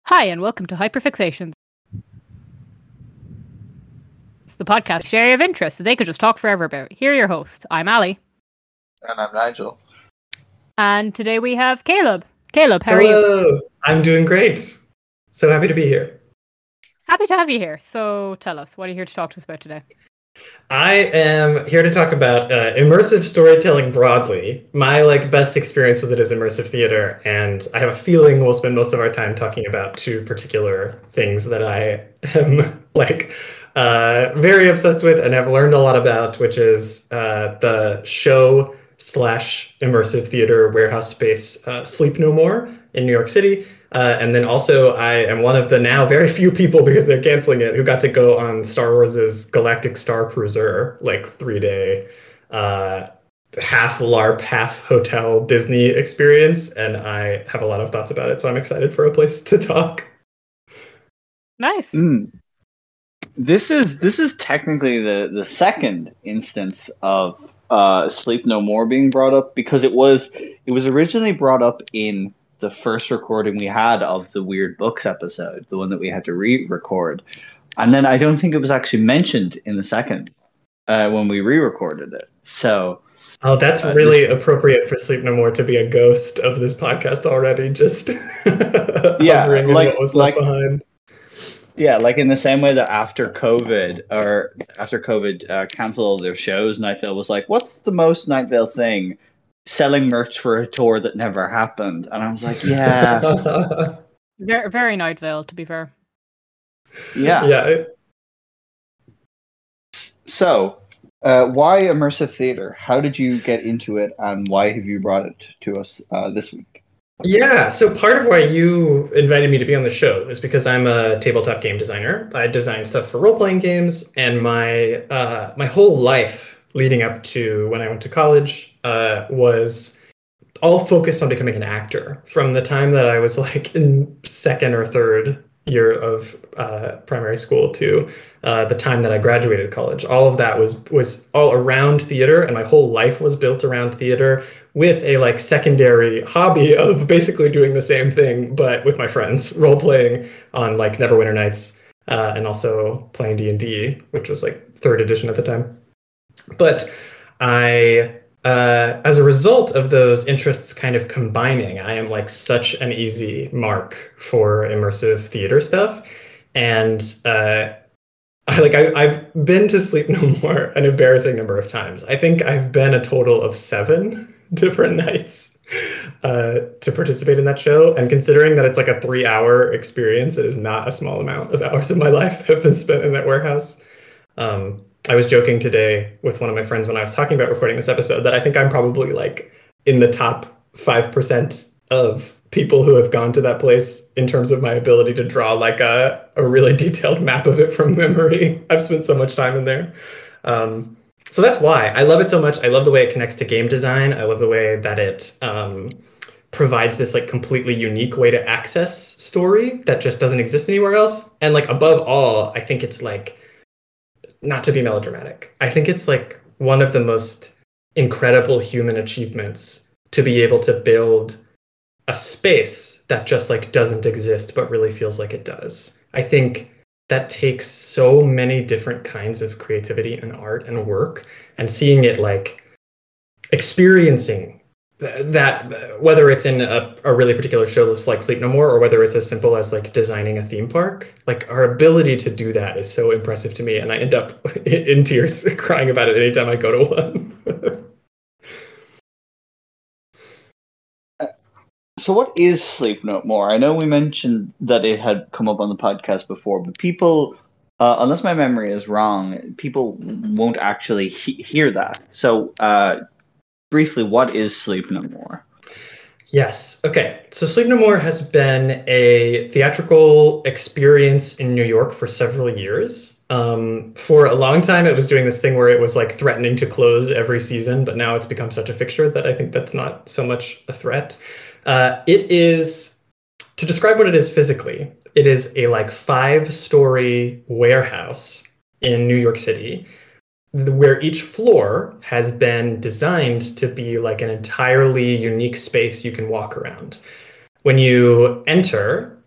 Hi, and welcome to Hyperfixations. It's the podcast area of interest that they could just talk forever about. Here are your hosts. I'm Ali. And I'm Nigel. And today we have Caleb. Caleb, how are you? Hello. I'm doing great. So happy to be here. Happy to have you here. So tell us, what are you here to talk to us about today? I am here to talk about immersive storytelling broadly. My best experience with it is immersive theater, and I have a feeling we'll spend most of our time talking about two particular things that I am very obsessed with and have learned a lot about, which is the show / immersive theater warehouse space Sleep No More in New York City. And then also I am one of the now very few people, because they're canceling it, who got to go on Star Wars's Galactic Star Cruiser, 3-day, half LARP, half hotel Disney experience. And I have a lot of thoughts about it. So I'm excited for a place to talk. Nice. This is technically the second instance of Sleep No More being brought up, because it was originally brought up in the first recording we had of the Weird Books episode, the one that we had to re-record, and then I don't think it was actually mentioned in the second when we re-recorded it. So, that's really appropriate for Sleep No More to be a ghost of this podcast already. Just hovering in what was left behind. Yeah, in the same way that after COVID canceled their shows, Night Vale was like, "What's the most Night Vale thing? Selling merch for a tour that never happened." And I was like, "Yeah, very, very Night Vale, to be fair." Yeah. So, why immersive theater? How did you get into it, and why have you brought it to us this week? Yeah, so part of why you invited me to be on the show is because I'm a tabletop game designer. I design stuff for role-playing games, and my my whole life leading up to when I went to college was all focused on becoming an actor. From the time that I was in second or third year of primary school to the time that I graduated college, all of that was all around theater, and my whole life was built around theater, with a secondary hobby of basically doing the same thing but with my friends, role playing on Neverwinter Nights, and also playing D&D, which was third edition at the time. But I as a result of those interests kind of combining, I am such an easy mark for immersive theater stuff. And I've been to Sleep No More an embarrassing number of times. I think I've been a total of 7 different nights to participate in that show. And considering that it's a 3-hour experience, it is not a small amount of hours of my life have been spent in that warehouse. I was joking today with one of my friends when I was talking about recording this episode that I think I'm probably in the top 5% of people who have gone to that place in terms of my ability to draw a really detailed map of it from memory. I've spent so much time in there. So that's why I love it so much. I love the way it connects to game design. I love the way that it provides this completely unique way to access story that just doesn't exist anywhere else. And above all, I think it's not to be melodramatic, I think it's one of the most incredible human achievements to be able to build a space that just doesn't exist but really feels like it does. I think that takes so many different kinds of creativity and art and work, and seeing it experiencing that, whether it's in a really particular show like Sleep No More, or whether it's as simple as designing a theme park, our ability to do that is so impressive to me, and I end up in tears crying about it anytime I go to one. So what is Sleep No More? I know we mentioned that it had come up on the podcast before, but people, unless my memory is wrong, people won't actually hear that. So briefly, what is Sleep No More? Yes. Okay. So Sleep No More has been a theatrical experience in New York for several years. For a long time, it was doing this thing where it was threatening to close every season, but now it's become such a fixture that I think that's not so much a threat. It is, to describe what it is physically, it is a 5-story warehouse in New York City, where each floor has been designed to be an entirely unique space you can walk around. When you enter,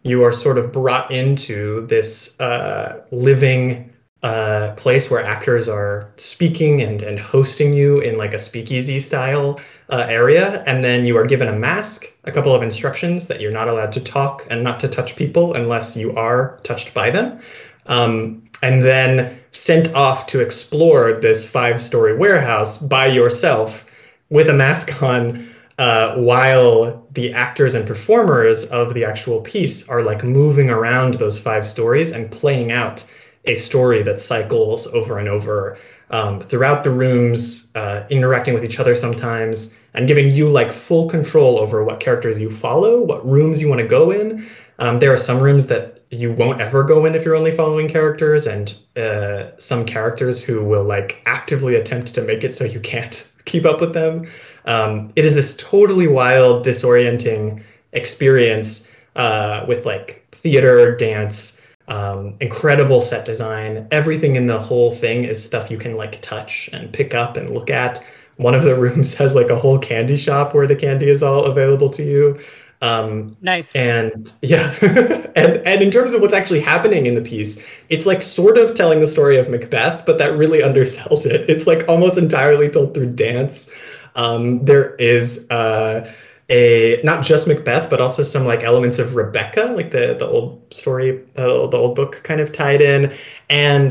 you are sort of brought into this living place where actors are speaking and hosting you in like a speakeasy style area. And then you are given a mask, a couple of instructions that you're not allowed to talk and not to touch people unless you are touched by them. And then sent off to explore this 5-story warehouse by yourself with a mask on, while the actors and performers of the actual piece are like moving around those 5 stories and playing out a story that cycles over and over throughout the rooms, interacting with each other sometimes, and giving you like full control over what characters you follow, what rooms you want to go in. There are some rooms that you won't ever go in if you're only following characters, and some characters who will like actively attempt to make it so you can't keep up with them. It is this totally wild, disorienting experience with like theater, dance, incredible set design. Everything in the whole thing is stuff you can like touch and pick up and look at. One of the rooms has like a whole candy shop where the candy is all available to you. Nice. And yeah, and in terms of what's actually happening in the piece, it's like sort of telling the story of Macbeth, but that really undersells it. It's like almost entirely told through dance. There is a not just Macbeth, but also some like elements of Rebecca, like the old story, the old book kind of tied in. And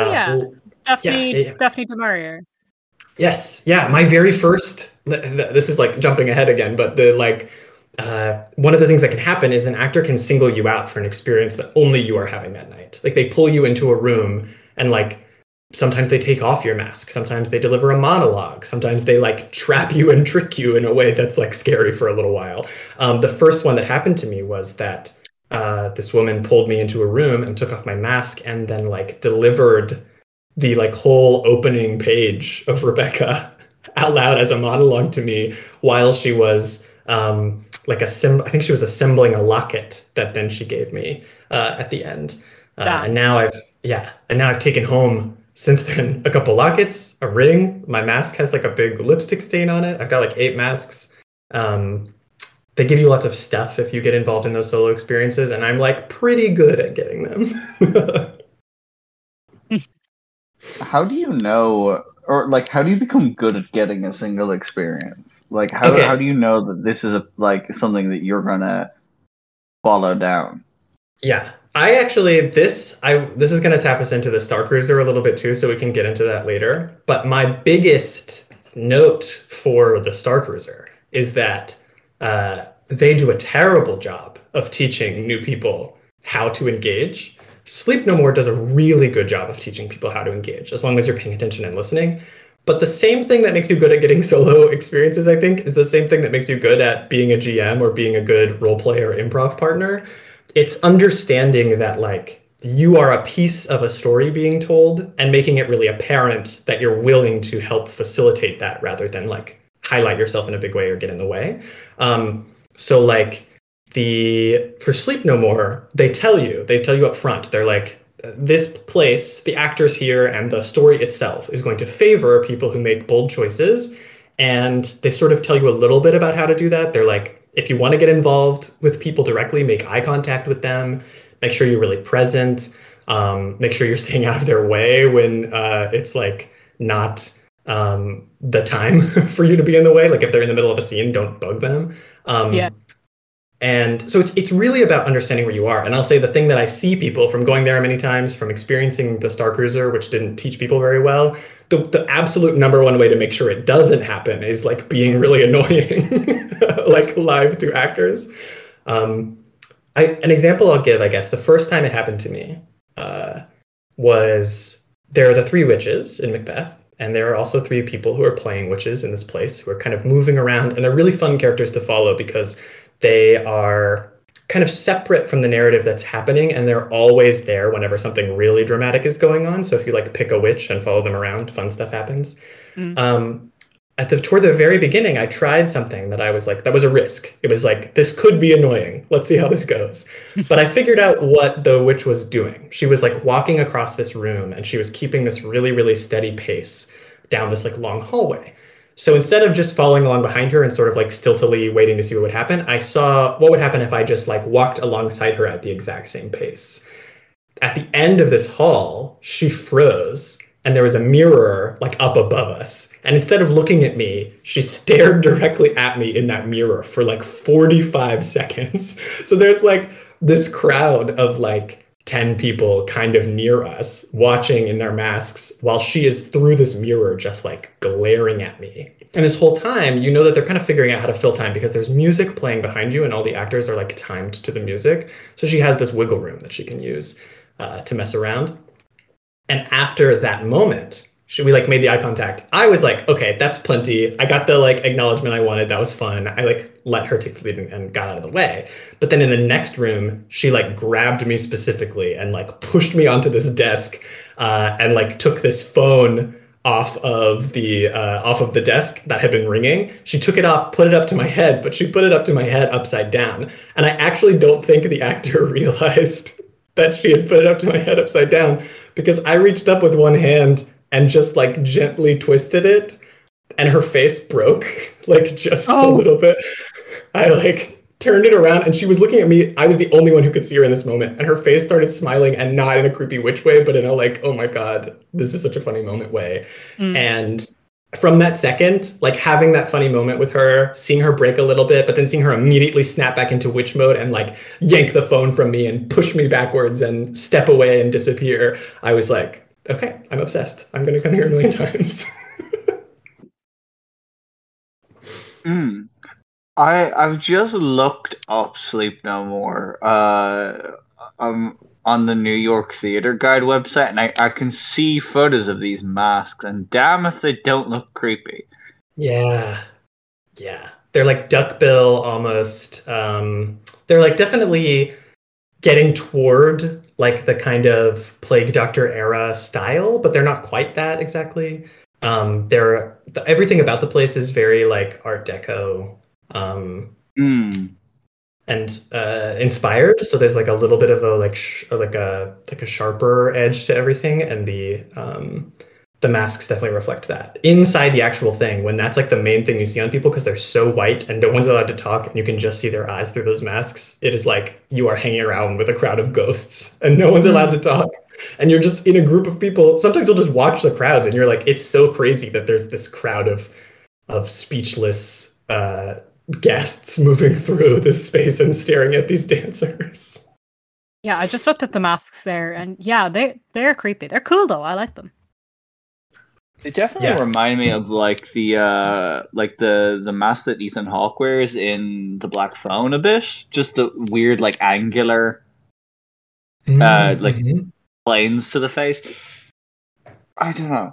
Daphne du Maurier. Yes, yeah, my very first. This is like jumping ahead again, but the like. One of the things that can happen is an actor can single you out for an experience that only you are having that night. Like they pull you into a room and like sometimes they take off your mask, sometimes they deliver a monologue, sometimes they like trap you and trick you in a way that's like scary for a little while. The first one that happened to me was that this woman pulled me into a room and took off my mask and then like delivered the like whole opening page of Rebecca out loud as a monologue to me while she was I think she was assembling a locket that then she gave me at the end. And now I've taken home since then a couple lockets, a ring. My mask has like a big lipstick stain on it. I've got like 8 masks. They give you lots of stuff if you get involved in those solo experiences, and I'm like pretty good at getting them. How do you know, or like, how do you become good at getting a single experience? Like, how do you know that this is something that you're gonna follow down? Yeah, I actually this is gonna tap us into the Star Cruiser a little bit too, so we can get into that later. But my biggest note for the Star Cruiser is that they do a terrible job of teaching new people how to engage. Sleep No More does a really good job of teaching people how to engage, as long as you're paying attention and listening. But the same thing that makes you good at getting solo experiences, I think, is the same thing that makes you good at being a GM or being a good role play or improv partner. It's understanding that like you are a piece of a story being told and making it really apparent that you're willing to help facilitate that rather than like highlight yourself in a big way or get in the way. So like for Sleep No More, they tell you up front, they're like, this place, the actors here, and the story itself is going to favor people who make bold choices. And they sort of tell you a little bit about how to do that. They're like, if you want to get involved with people directly, make eye contact with them, make sure you're really present, make sure you're staying out of their way when it's like not the time for you to be in the way. Like if they're in the middle of a scene, don't bug them. And so it's really about understanding where you are. And I'll say the thing that I see people from going there many times, from experiencing the Star Cruiser, which didn't teach people very well, the absolute number one way to make sure it doesn't happen is like being really annoying, like live to actors. An example I'll give, I guess, the first time it happened to me was there are the 3 witches in Macbeth. And there are also 3 people who are playing witches in this place who are kind of moving around. And they're really fun characters to follow because they are kind of separate from the narrative that's happening, and they're always there whenever something really dramatic is going on. So if you like pick a witch and follow them around, fun stuff happens. Toward the very beginning, I tried something that I was like, that was a risk. It was like, this could be annoying. Let's see how this goes. But I figured out what the witch was doing. She was like walking across this room, and she was keeping this really, really steady pace down this like long hallway. So instead of just following along behind her and sort of like stiltily waiting to see what would happen, I saw what would happen if I just like walked alongside her at the exact same pace. At the end of this hall, she froze and there was a mirror like up above us. And instead of looking at me, she stared directly at me in that mirror for like 45 seconds. So there's like this crowd of like 10 people kind of near us watching in their masks while she is through this mirror just like glaring at me. And this whole time, you know that they're kind of figuring out how to fill time because there's music playing behind you and all the actors are like timed to the music. So she has this wiggle room that she can use to mess around. And after that moment, we like made the eye contact. I was like, okay, that's plenty. I got the like acknowledgement I wanted. That was fun. I like let her take the lead and got out of the way. But then in the next room, she like grabbed me specifically and like pushed me onto this desk and like took this phone off of the desk that had been ringing. She took it off, put it up to my head, but she put it up to my head upside down. And I actually don't think the actor realized that she had put it up to my head upside down because I reached up with one hand and just like gently twisted it and her face broke like just a little bit. I like turned it around and she was looking at me. I was the only one who could see her in this moment and her face started smiling and not in a creepy witch way, but in a like, oh my God, this is such a funny moment way. And from that second, like having that funny moment with her, seeing her break a little bit, but then seeing her immediately snap back into witch mode and like yank the phone from me and push me backwards and step away and disappear, I was like, okay, I'm obsessed. I'm going to come here a million times. I've just looked up Sleep No More on the New York Theater Guide website, and I can see photos of these masks, and damn if they don't look creepy. Yeah. They're like duckbill almost. They're like definitely getting toward like the kind of Plague Doctor era style, but they're not quite that exactly. Everything about the place is very like Art Deco. And inspired, so there's like a little bit of a like a sharper edge to everything, and the masks definitely reflect that. Inside the actual thing, when that's like the main thing you see on people because they're so white and no one's allowed to talk and you can just see their eyes through those masks, it is like you are hanging around with a crowd of ghosts and no one's allowed to talk. And you're just in a group of people. Sometimes you'll just watch the crowds and you're like, it's so crazy that there's this crowd of speechless guests moving through this space and staring at these dancers. Yeah, I just looked at the masks there, and yeah, they're creepy. They're cool though. I like them. They definitely remind me of like the mask that Ethan Hawke wears in The Black Phone a bit. Just the weird like angular planes to the face. I don't know.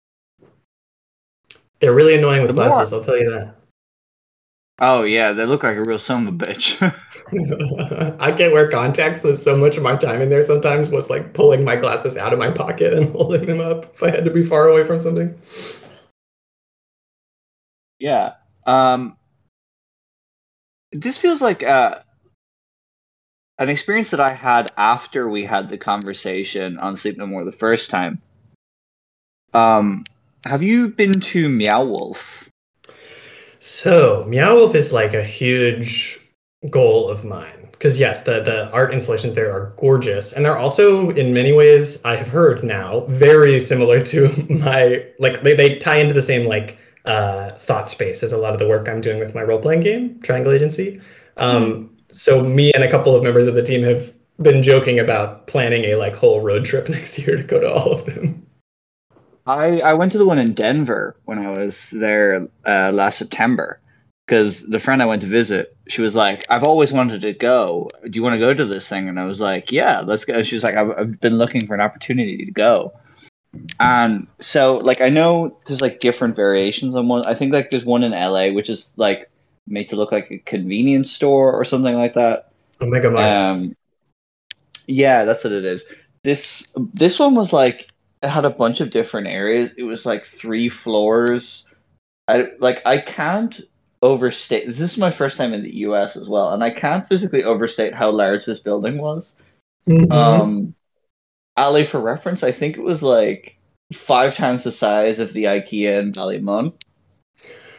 They're really annoying with glasses, I'll tell you that. Oh yeah, they look like a real son of a bitch. I can't wear contacts, so much of my time in there sometimes was like pulling my glasses out of my pocket and holding them up if I had to be far away from something. Yeah. This feels like an experience that I had after we had the conversation on Sleep No More the first time. Have you been to Meow Wolf? So Meow Wolf is like a huge goal of mine because yes, the art installations there are gorgeous, and they're also in many ways, I have heard now, very similar to my like they tie into the same like thought space as a lot of the work I'm doing with my role-playing game, Triangle Agency. So me and a couple of members of the team have been joking about planning a like whole road trip next year to go to all of them. I went to the one in Denver when I was there last September because the friend I went to visit, she was like, I've always wanted to go. Do you want to go to this thing? And I was like, yeah, let's go. She was like, I've been looking for an opportunity to go. And so like I know there's like different variations on one. I think like there's one in LA which is like made to look like a convenience store or something like that. Omega Mart. Yeah, that's what it is. This one was like, it had a bunch of different areas. It was like 3 floors. I can't overstate. This is my first time in the US as well, and I can't physically overstate how large this building was. Ali, for reference, I think it was like 5 times the size of the IKEA in Ballymun.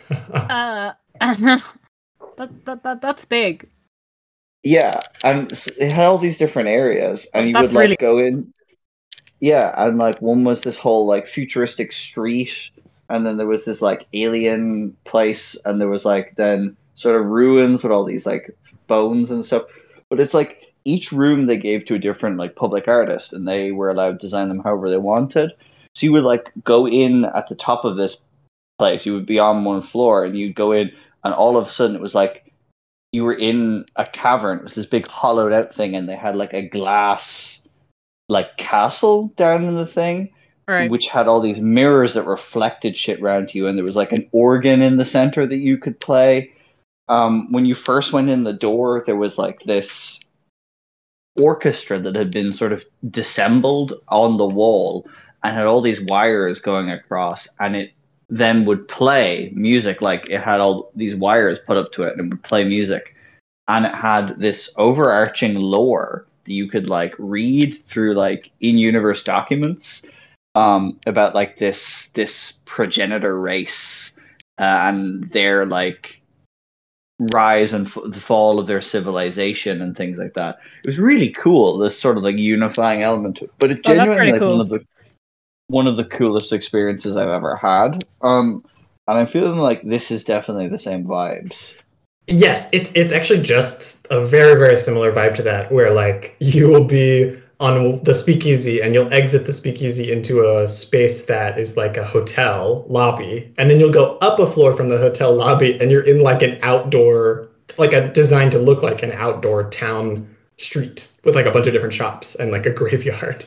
That's big. Yeah, and it had all these different areas, and you would That's like really go in. Yeah, and like one was this whole like futuristic street, and then there was this like alien place, and there was like then sort of ruins with all these like bones and stuff. But it's like each room they gave to a different like public artist, and they were allowed to design them however they wanted. So you would like go in at the top of this place. You would be on one floor, and you'd go in, and all of a sudden it was like you were in a cavern. It was this big hollowed out thing, and they had like a glass like castle down in the thing, right. which had all these mirrors that reflected shit around you, and there was like an organ in the center that you could play. When you first went in the door, there was like this orchestra that had been sort of dissembled on the wall and had all these wires going across, and it then would play music. Like it had all these wires put up to it and it would play music, and it had this overarching lore that you could like read through like in-universe documents about like this progenitor race and their like rise and the fall of their civilization and things like that. It was really cool, this sort of like unifying element to it. But it Oh, that's genuinely pretty like cool. one of the coolest experiences I've ever had. And I'm feeling like this is definitely the same vibes. Yes, it's actually just a very, very similar vibe to that, where like you will be on the speakeasy and you'll exit the speakeasy into a space that is like a hotel lobby, and then you'll go up a floor from the hotel lobby and you're in like an outdoor, like a designed to look like an outdoor town street with like a bunch of different shops and like a graveyard.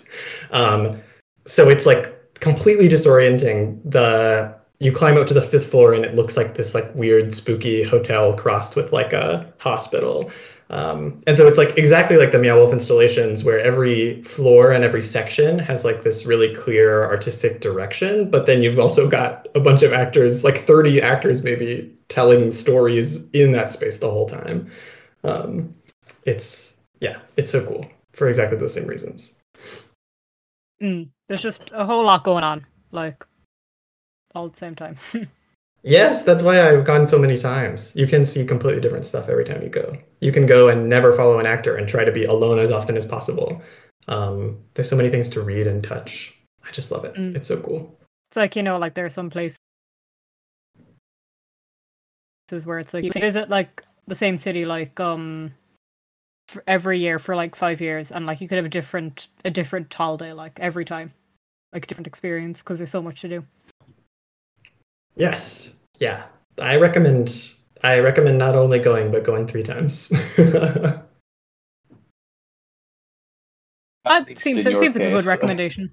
So it's like completely disorienting. You climb up to the fifth floor and it looks like this like weird spooky hotel crossed with like a hospital. And so it's like exactly like the Meow Wolf installations, where every floor and every section has like this really clear artistic direction, but then you've also got a bunch of actors, like 30 actors maybe, telling stories in that space the whole time. It's so cool for exactly the same reasons. There's just a whole lot going on, like all at the same time. Yes, that's why I've gone so many times. You can see completely different stuff every time you go. You can go and never follow an actor and try to be alone as often as possible. There's so many things to read and touch. I just love it. It's so cool. It's like, like there are some places where it's like you visit like the same city like for every year for like 5 years, and like you could have a different holiday like every time, like a different experience, because there's so much to do. Yes. Yeah. I recommend not only going, but going 3 times. That seems like a good recommendation.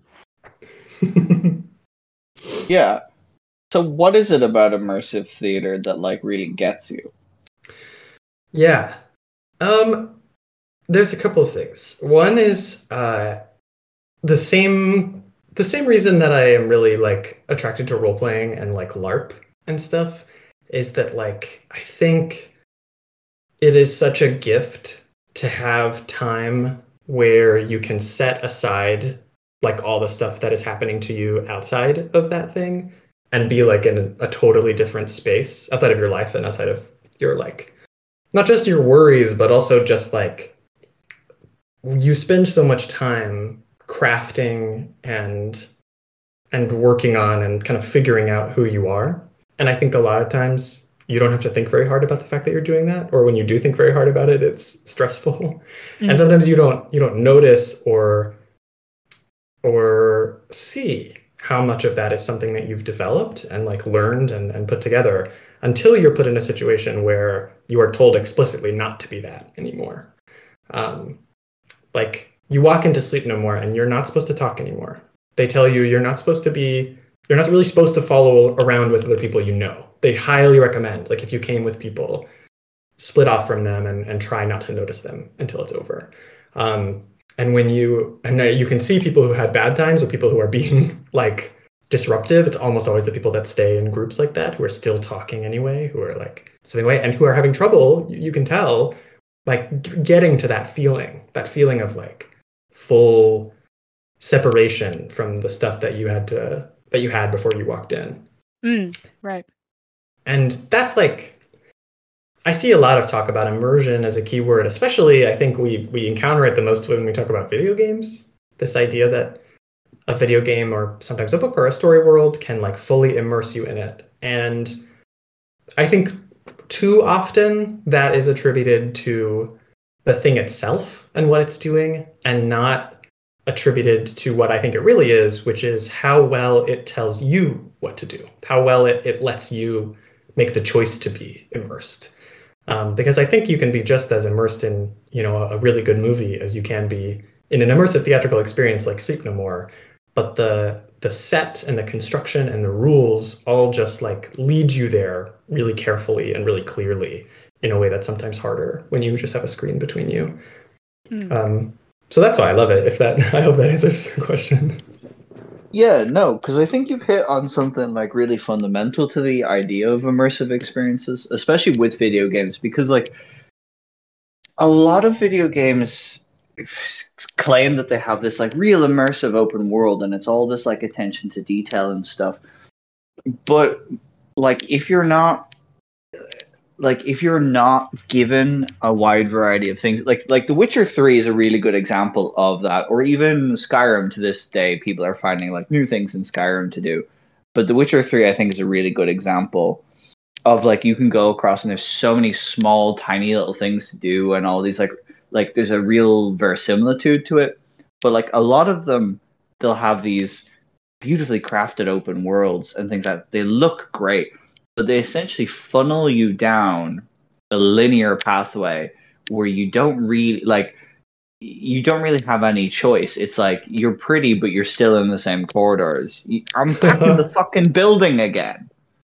Yeah. So what is it about immersive theater that like really gets you? Yeah. There's a couple of things. One is the same reason that I am really like attracted to role playing and like LARP and stuff is that like I think it is such a gift to have time where you can set aside like all the stuff that is happening to you outside of that thing and be like in a totally different space outside of your life and outside of your like not just your worries, but also just like you spend so much time crafting and working on and kind of figuring out who you are. And I think a lot of times you don't have to think very hard about the fact that you're doing that, or when you do think very hard about it, it's stressful. And sometimes you don't notice or see how much of that is something that you've developed and like learned and put together until you're put in a situation where you are told explicitly not to be that anymore. Like you walk into Sleep No More and you're not supposed to talk anymore. They tell you you're not really supposed to follow around with other people you know. They highly recommend, like if you came with people, split off from them and try not to notice them until it's over. And when you can see people who had bad times or people who are being like disruptive, it's almost always the people that stay in groups like that, who are still talking anyway, who are like sitting away and who are having trouble, you can tell, like getting to that feeling of like full separation from the stuff that you had before you walked in. Right. And that's like, I see a lot of talk about immersion as a keyword, especially I think we encounter it the most when we talk about video games. This idea that a video game or sometimes a book or a story world can like fully immerse you in it. And I think too often that is attributed to the thing itself and what it's doing, and not attributed to what I think it really is, which is how well it tells you what to do, how well it lets you make the choice to be immersed. Because I think you can be just as immersed in, a really good movie as you can be in an immersive theatrical experience like Sleep No More. But the set and the construction and the rules all just like lead you there really carefully and really clearly in a way that's sometimes harder when you just have a screen between you. So that's why I love it. I hope that answers the question. Yeah, no, because I think you've hit on something like really fundamental to the idea of immersive experiences, especially with video games, because like a lot of video games claim that they have this like real immersive open world and it's all this like attention to detail and stuff. But like if you're not given a wide variety of things, like The Witcher 3 is a really good example of that, or even Skyrim. To this day people are finding like new things in Skyrim to do, but The Witcher 3 I think is a really good example of like you can go across and there's so many small tiny little things to do, and all these like there's a real verisimilitude to it. But like a lot of them, they'll have these beautifully crafted open worlds and things that they look great, but they essentially funnel you down a linear pathway where you don't really have any choice. It's like you're pretty, but you're still in the same corridors. I'm back in the fucking building again.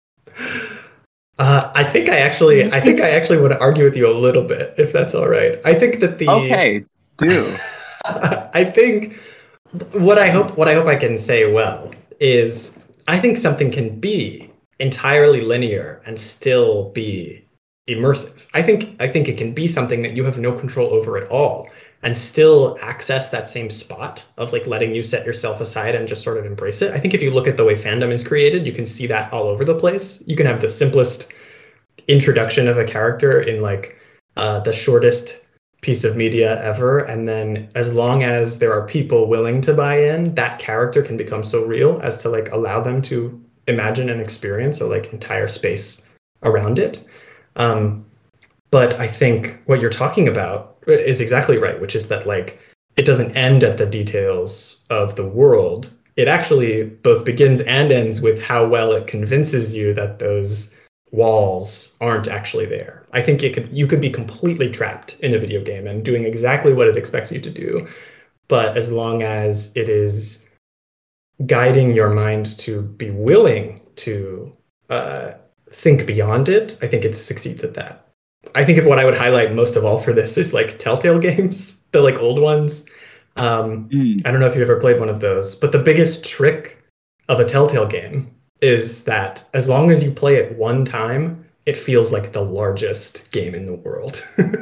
I think I actually would argue with you a little bit, if that's all right. I think that okay, do. I think what I hope I can say well is I think something can be entirely linear and still be immersive. I think it can be something that you have no control over at all and still access that same spot of like letting you set yourself aside and just sort of embrace it. I think if you look at the way fandom is created, you can see that all over the place. You can have the simplest introduction of a character in like the shortest piece of media ever, and then as long as there are people willing to buy in, that character can become so real as to like allow them to imagine and experience a like entire space around it. But I think what you're talking about is exactly right, which is that like it doesn't end at the details of the world. It actually both begins and ends with how well it convinces you that those walls aren't actually there. I think you could be completely trapped in a video game and doing exactly what it expects you to do. But as long as it is guiding your mind to be willing to think beyond it, I think it succeeds at that. I think of what I would highlight most of all for this is like Telltale games, the like old ones. I don't know if you've ever played one of those, but the biggest trick of a Telltale game is that as long as you play it one time, it feels like the largest game in the world.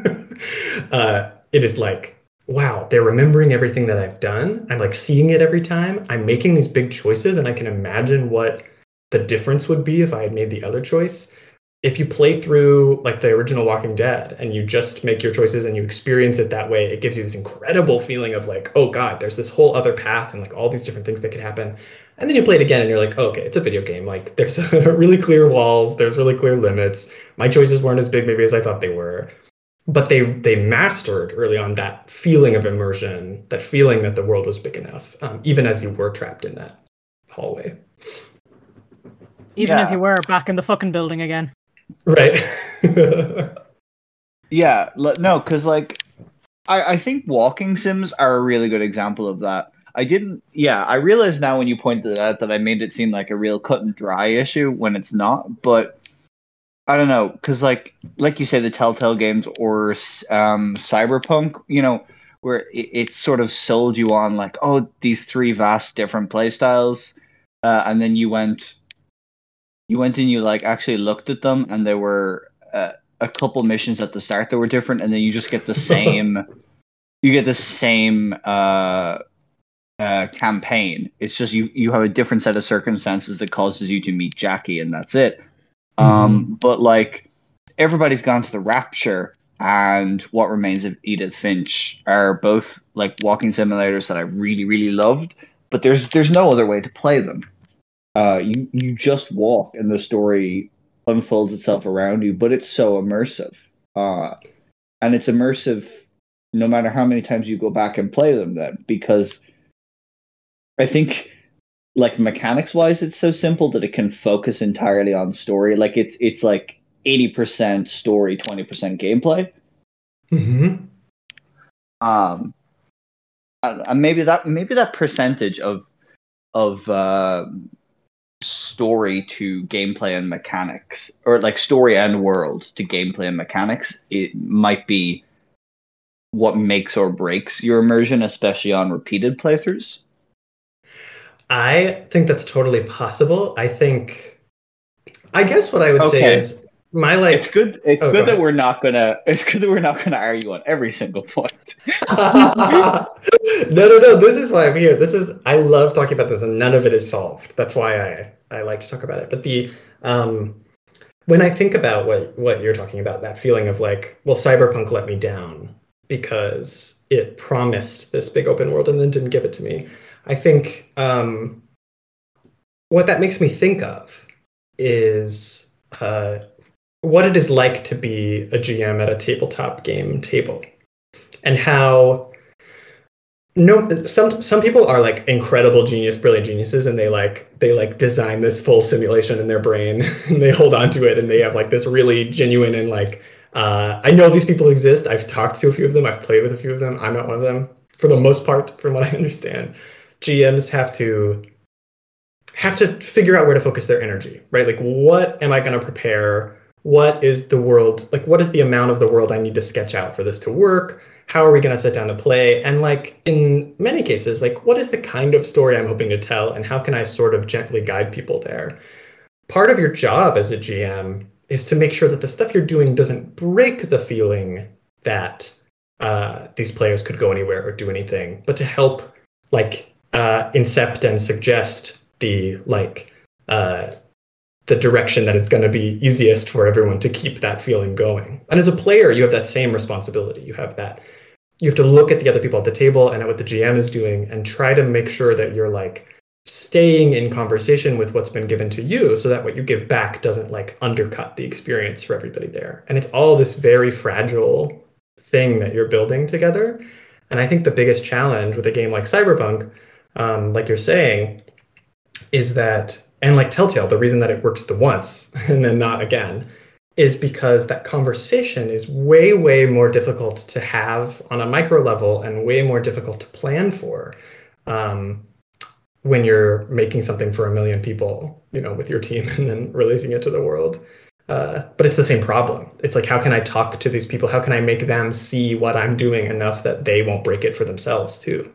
It is like, wow, they're remembering everything that I've done. I'm like seeing it every time. I'm making these big choices and I can imagine what the difference would be if I had made the other choice. If you play through like the original Walking Dead and you just make your choices and you experience it that way, it gives you this incredible feeling of like, oh God, there's this whole other path and like all these different things that could happen. And then you play it again and you're like, oh, okay, it's a video game. Like there's really clear walls, there's really clear limits. My choices weren't as big maybe as I thought they were. But they mastered early on that feeling of immersion, that feeling that the world was big enough, even as you were trapped in that hallway. Even as you were back in the fucking building again. Right. Yeah, no, because like I think walking sims are a really good example of that. I realize now when you pointed out that I made it seem like a real cut and dry issue when it's not, but I don't know, because like you say, the Telltale games or Cyberpunk, where it sort of sold you on like, oh, these three vast different play styles, and then you went and you like actually looked at them, and there were a couple missions at the start that were different, and then you just get the same. You get the same campaign. It's just you have a different set of circumstances that causes you to meet Jackie, and that's it. But like everybody's gone to the Rapture and What Remains of Edith Finch are both like walking simulators that I really, really loved. But there's no other way to play them. You just walk and the story unfolds itself around you, but it's so immersive. And it's immersive no matter how many times you go back and play them then, because I think like mechanics wise it's so simple that it can focus entirely on story. Like it's like 80% story, 20% gameplay. Mm-hmm. And maybe that percentage of story to gameplay and mechanics, or like story and world to gameplay and mechanics, it might be what makes or breaks your immersion, especially on repeated playthroughs. I think that's totally possible. I guess what I would say is my like. It's good. It's good that we're not gonna. It's good that we're not gonna argue on every single point. No. This is why I'm here. I love talking about this, and none of it is solved. That's why I like to talk about it. But when I think about what you're talking about, that feeling of like, well, Cyberpunk let me down because it promised this big open world and then didn't give it to me. I think what that makes me think of is what it is like to be a GM at a tabletop game table, and how some people are like incredible brilliant geniuses, and they design this full simulation in their brain and they hold on to it, and they have like this really genuine and like I know these people exist. I've talked to a few of them. I've played with a few of them. I'm not one of them for the most part, from what I understand. GMs have to figure out where to focus their energy, right? Like, what am I going to prepare? What is the world, like, what is the amount of the world I need to sketch out for this to work? How are we going to sit down to play? And like, in many cases, like, what is the kind of story I'm hoping to tell? And how can I sort of gently guide people there? Part of your job as a GM is to make sure that the stuff you're doing doesn't break the feeling that these players could go anywhere or do anything, but to help like incept and suggest the direction that is going to be easiest for everyone to keep that feeling going. And as a player, you have that same responsibility. You have to look at the other people at the table and at what the GM is doing and try to make sure that you're like staying in conversation with what's been given to you, so that what you give back doesn't like undercut the experience for everybody there. And it's all this very fragile thing that you're building together. And I think the biggest challenge with a game like Cyberpunk, like you're saying, is that, and like Telltale, the reason that it works the once and then not again, is because that conversation is way, way more difficult to have on a micro level and way more difficult to plan for when you're making something for 1 million people, with your team and then releasing it to the world. But it's the same problem. It's like, how can I talk to these people? How can I make them see what I'm doing enough that they won't break it for themselves too?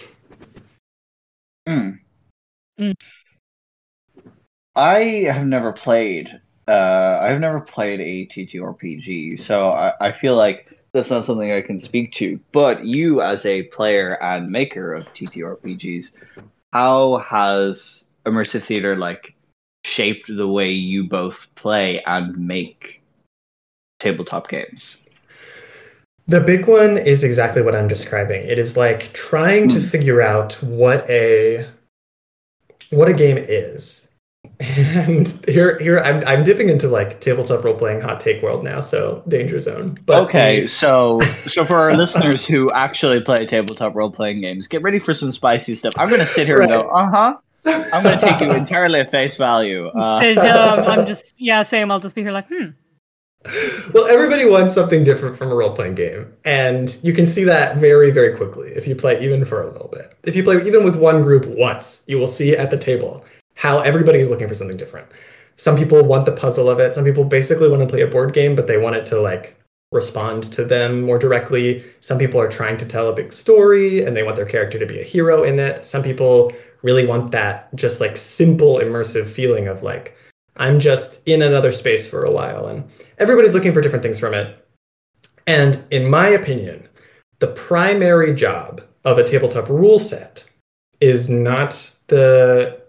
I have never played a TTRPG, so I feel like that's not something I can speak to. But you, as a player and maker of TTRPGs, how has immersive theater like shaped the way you both play and make tabletop games? The big one is exactly what I'm describing. It is like trying to figure out what a game is. And here I'm dipping into like tabletop role-playing hot take world now, so danger zone. But okay, so for our listeners who actually play tabletop role-playing games, get ready for some spicy stuff. I'm going to sit here and go, I'm going to take you entirely at face value. I'm just, same. I'll just be here like, Well, everybody wants something different from a role-playing game, and you can see that very, very quickly if you play even for a little bit. If you play even with one group once, you will see at the table how everybody is looking for something different. Some people want the puzzle of it. Some people basically want to play a board game, but they want it to like respond to them more directly. Some people are trying to tell a big story and they want their character to be a hero in it. Some people really want that just like simple immersive feeling of like, I'm just in another space for a while, and everybody's looking for different things from it. And in my opinion, the primary job of a tabletop rule set is not the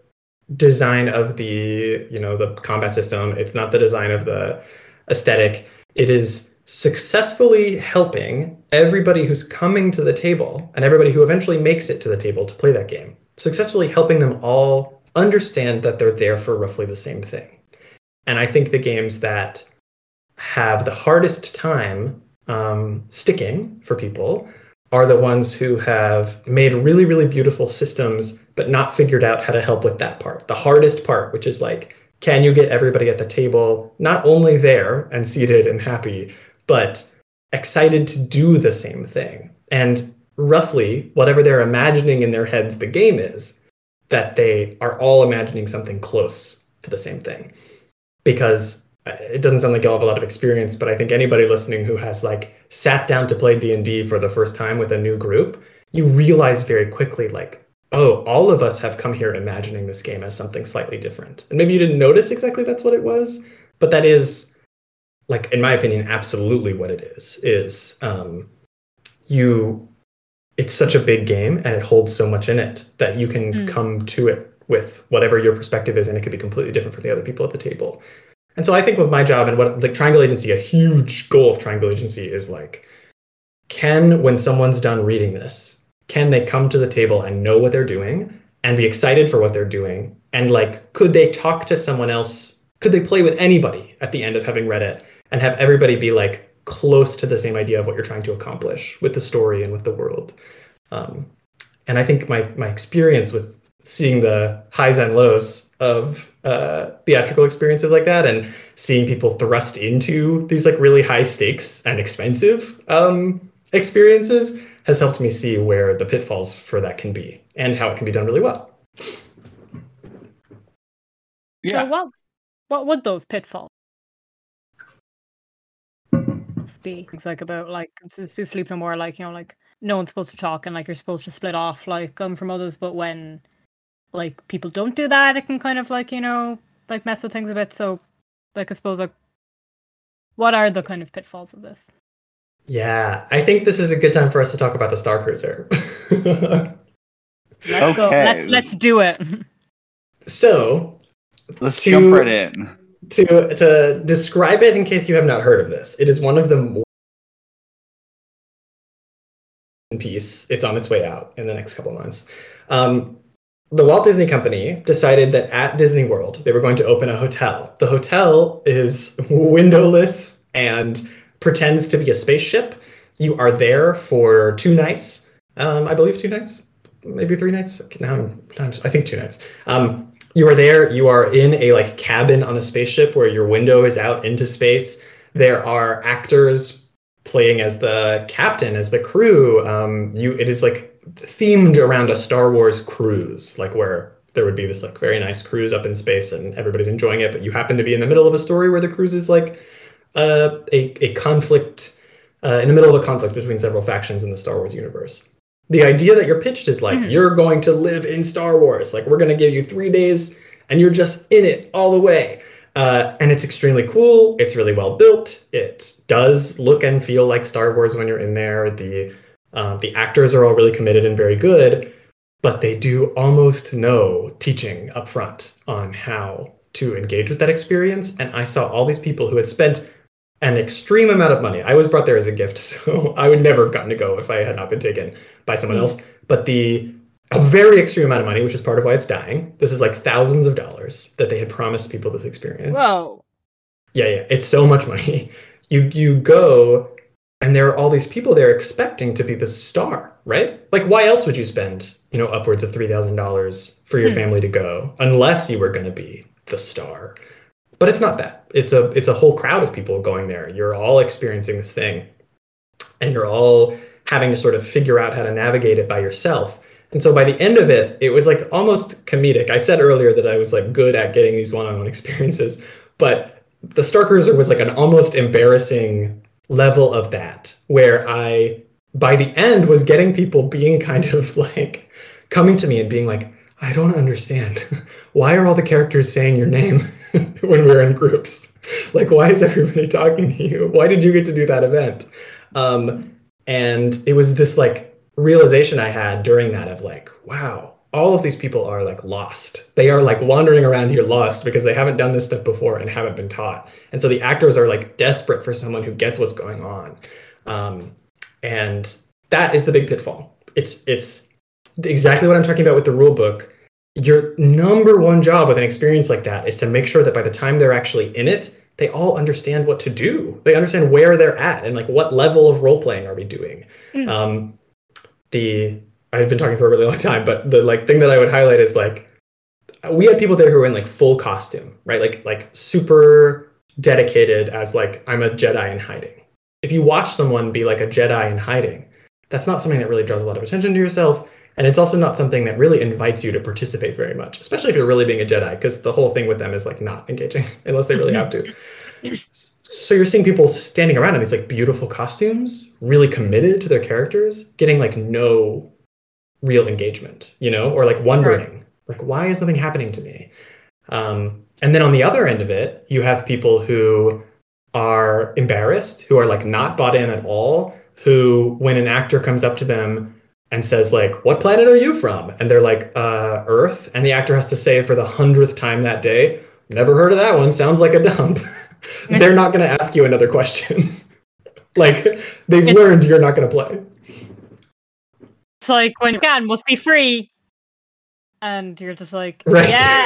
design of the, the combat system. It's not the design of the aesthetic. It is successfully helping everybody who's coming to the table and everybody who eventually makes it to the table to play that game, successfully helping them all understand that they're there for roughly the same thing. And I think the games that have the hardest time sticking for people are the ones who have made really, really beautiful systems, but not figured out how to help with that part. The hardest part, which is like, can you get everybody at the table not only there and seated and happy, but excited to do the same thing? And roughly, whatever they're imagining in their heads the game is, that they are all imagining something close to the same thing. Because it doesn't sound like you'll have a lot of experience, but I think anybody listening who has like sat down to play D&D for the first time with a new group, you realize very quickly like, oh, all of us have come here imagining this game as something slightly different. And maybe you didn't notice exactly that's what it was, but that is, like, in my opinion, absolutely what it is it's such a big game and it holds so much in it that you can come to it with whatever your perspective is, and it could be completely different from the other people at the table. And so I think with my job and what like Triangle Agency, a huge goal of Triangle Agency is like, when someone's done reading this, can they come to the table and know what they're doing and be excited for what they're doing? And like, could they talk to someone else? Could they play with anybody at the end of having read it and have everybody be like close to the same idea of what you're trying to accomplish with the story and with the world? And I think my experience with seeing the highs and lows of theatrical experiences like that and seeing people thrust into these like really high stakes and expensive experiences has helped me see where the pitfalls for that can be and how it can be done really well. Yeah. So what would those pitfalls be? It's like about like Sleep No More, like, like no one's supposed to talk and like you're supposed to split off like from others, but when like people don't do that, it can kind of like, like mess with things a bit. So like I suppose like what are the kind of pitfalls of this? Yeah, I think this is a good time for us to talk about the Star Cruiser. Let's go. Let's do it. So let's jump right in. To describe it in case you have not heard of this, it is one of the more piece. It's on its way out in the next couple of months. The Walt Disney Company decided that at Disney World, they were going to open a hotel. The hotel is windowless and pretends to be a spaceship. You are there for 2 nights. I believe 2 nights, maybe 3 nights. I think 2 nights. You are there. You are in a like cabin on a spaceship where your window is out into space. There are actors playing as the captain, as the crew. It is like themed around a Star Wars cruise, like where there would be this like very nice cruise up in space and everybody's enjoying it, but you happen to be in the middle of a story where the cruise is like a conflict, in the middle of a conflict between several factions in the Star Wars universe. The idea that you're pitched is like, you're going to live in Star Wars. Like, we're going to give you 3 days and you're just in it all the way. And it's extremely cool. It's really well built. It does look and feel like Star Wars when you're in there. The actors are all really committed and very good, but they do almost no teaching up front on how to engage with that experience. And I saw all these people who had spent an extreme amount of money. I was brought there as a gift, so I would never have gotten to go if I had not been taken by someone else. But a very extreme amount of money, which is part of why it's dying. This is like thousands of dollars that they had promised people this experience. Whoa. Yeah, it's so much money. You go, and there are all these people there expecting to be the star, right? Like, why else would you spend, upwards of $3,000 for your family to go, unless you were going to be the star? But it's not that. It's a whole crowd of people going there. You're all experiencing this thing, and you're all having to sort of figure out how to navigate it by yourself. And so by the end of it, it was like almost comedic. I said earlier that I was like good at getting these one-on-one experiences, but the Star Cruiser was like an almost embarrassing level of that, where I, by the end, was getting people being kind of like coming to me and being like, I don't understand. Why are all the characters saying your name when we're in groups? Like, why is everybody talking to you? Why did you get to do that event? And it was this like realization I had during that of like, wow, all of these people are like lost. They are like wandering around here lost because they haven't done this stuff before and haven't been taught. And so the actors are like desperate for someone who gets what's going on. And that is the big pitfall. It's exactly what I'm talking about with the rule book. Your number one job with an experience like that is to make sure that by the time they're actually in it, they all understand what to do. They understand where they're at and like what level of role playing are we doing. I've been talking for a really long time, but the like thing that I would highlight is like we had people there who were in like full costume, right? Like super dedicated as like I'm a Jedi in hiding. If you watch someone be like a Jedi in hiding, that's not something that really draws a lot of attention to yourself. And it's also not something that really invites you to participate very much, especially if you're really being a Jedi, because the whole thing with them is like not engaging unless they really have to. So you're seeing people standing around in these like beautiful costumes, really committed to their characters, getting like no real engagement, you know, or like wondering, like, why is nothing happening to me? And then on the other end of it, you have people who are embarrassed, who are like not bought in at all, who when an actor comes up to them and says like, what planet are you from? And they're like, Earth. And the actor has to say for the 100th time that day, never heard of that one. Sounds like a dump. They're not going to ask you another question. Like they've learned you're not going to play. It's like when scan must be free. And you're just like, right. Yeah.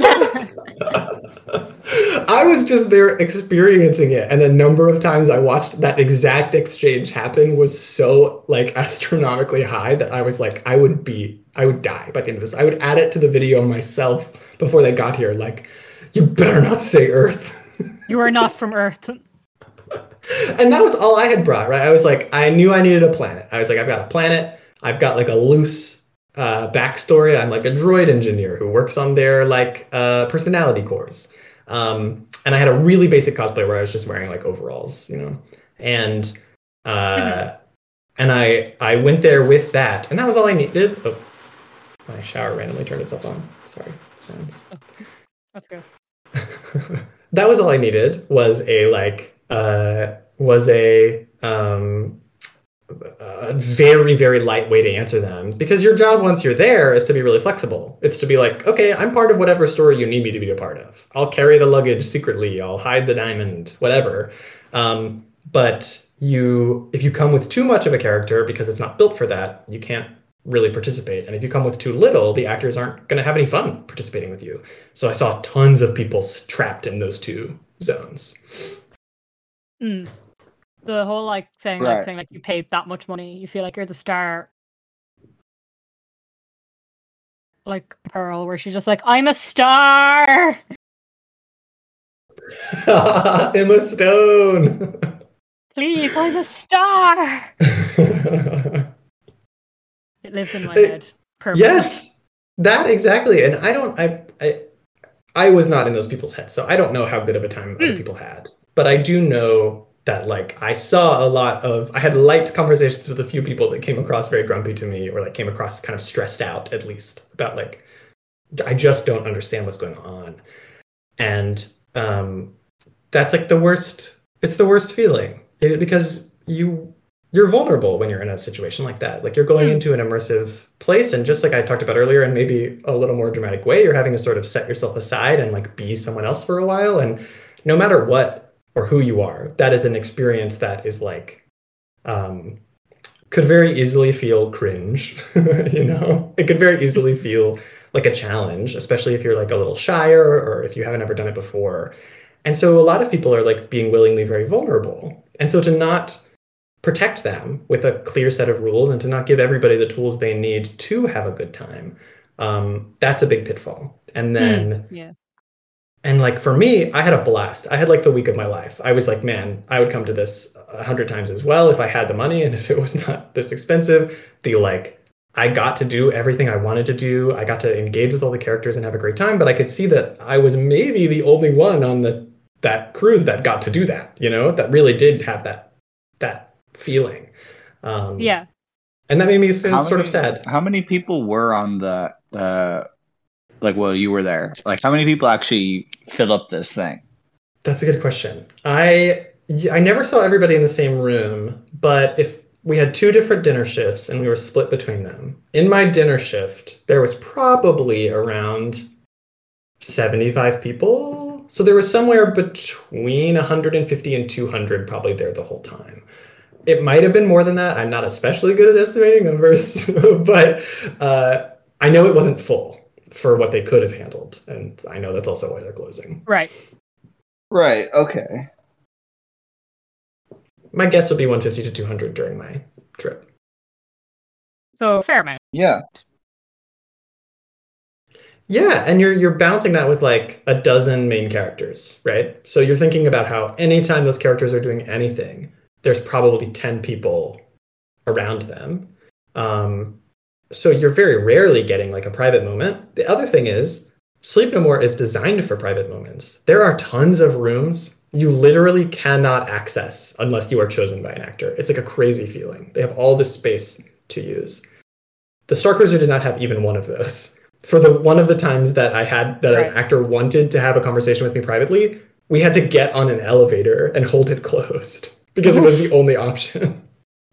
I was just there experiencing it. And the number of times I watched that exact exchange happen was so like astronomically high that I was like, I would die by the end of this. I would add it to the video myself before they got here. Like, you better not say Earth. You are not from Earth. And that was all I had brought, right? I was like, I knew I needed a planet. I was like, I've got a planet. I've got like a loose backstory. I'm like a droid engineer who works on their like personality cores. And I had a really basic cosplay where I was just wearing like overalls, you know, and and I went there with that, and that was all I needed. Oh, my shower randomly turned itself on. Sorry, sounds. That's good. That was all I needed was a very, very light way to answer them, because your job once you're there is to be really flexible. It's to be like, okay, I'm part of whatever story you need me to be a part of. I'll carry the luggage secretly. I'll hide the diamond, whatever. But if you come with too much of a character because it's not built for that, you can't really participate. And if you come with too little, the actors aren't going to have any fun participating with you. So I saw tons of people trapped in those two zones. The whole like saying like you paid that much money, you feel like you're the star. Like Pearl, where she's just like, I'm a star. Emma Stone. Please, I'm a star. It lives in my head. Permanently. Yes, that exactly. And I was not in those people's heads, so I don't know how good of a time other people had. But I do know that like I had light conversations with a few people that came across very grumpy to me, or like came across kind of stressed out, at least, about like, I just don't understand what's going on. And that's like the worst. It's the worst feeling, because you're vulnerable when you're in a situation like that. Like you're going into an immersive place, and just like I talked about earlier, in maybe a little more dramatic way, you're having to sort of set yourself aside and like be someone else for a while. And no matter what or who you are, that is an experience that is like, could very easily feel cringe, you know? It could very easily feel like a challenge, especially if you're like a little shyer or if you haven't ever done it before. And so a lot of people are like being willingly very vulnerable. And so to not protect them with a clear set of rules and to not give everybody the tools they need to have a good time, that's a big pitfall. And then, and like for me, I had a blast. I had like the week of my life. I was like, man, I would come to this 100 times as well if I had the money and if it was not this expensive. I got to do everything I wanted to do. I got to engage with all the characters and have a great time, but I could see that I was maybe the only one on that cruise that got to do that, you know, that really did have that feeling. And that made me sort of sad. How many people were on the you were there? Like, how many people actually filled up this thing? That's a good question. I never saw everybody in the same room, but we had 2 different dinner shifts and we were split between them. In my dinner shift, there was probably around 75 people. So there was somewhere between 150 and 200 probably there the whole time. It might have been more than that. I'm not especially good at estimating numbers, but I know it wasn't full for what they could have handled. And I know that's also why they're closing. Right. Right, okay. My guess would be 150 to 200 during my trip. So fair amount. Yeah. Yeah, and you're balancing that with like a dozen main characters, right? So you're thinking about how anytime those characters are doing anything, there's probably 10 people around them. So you're very rarely getting like a private moment. The other thing is, Sleep No More is designed for private moments. There are tons of rooms you literally cannot access unless you are chosen by an actor. It's like a crazy feeling. They have all this space to use. The Star Cruiser did not have even one of those. For one of the times that I had that an actor wanted to have a conversation with me privately, we had to get on an elevator and hold it closed because it was the only option.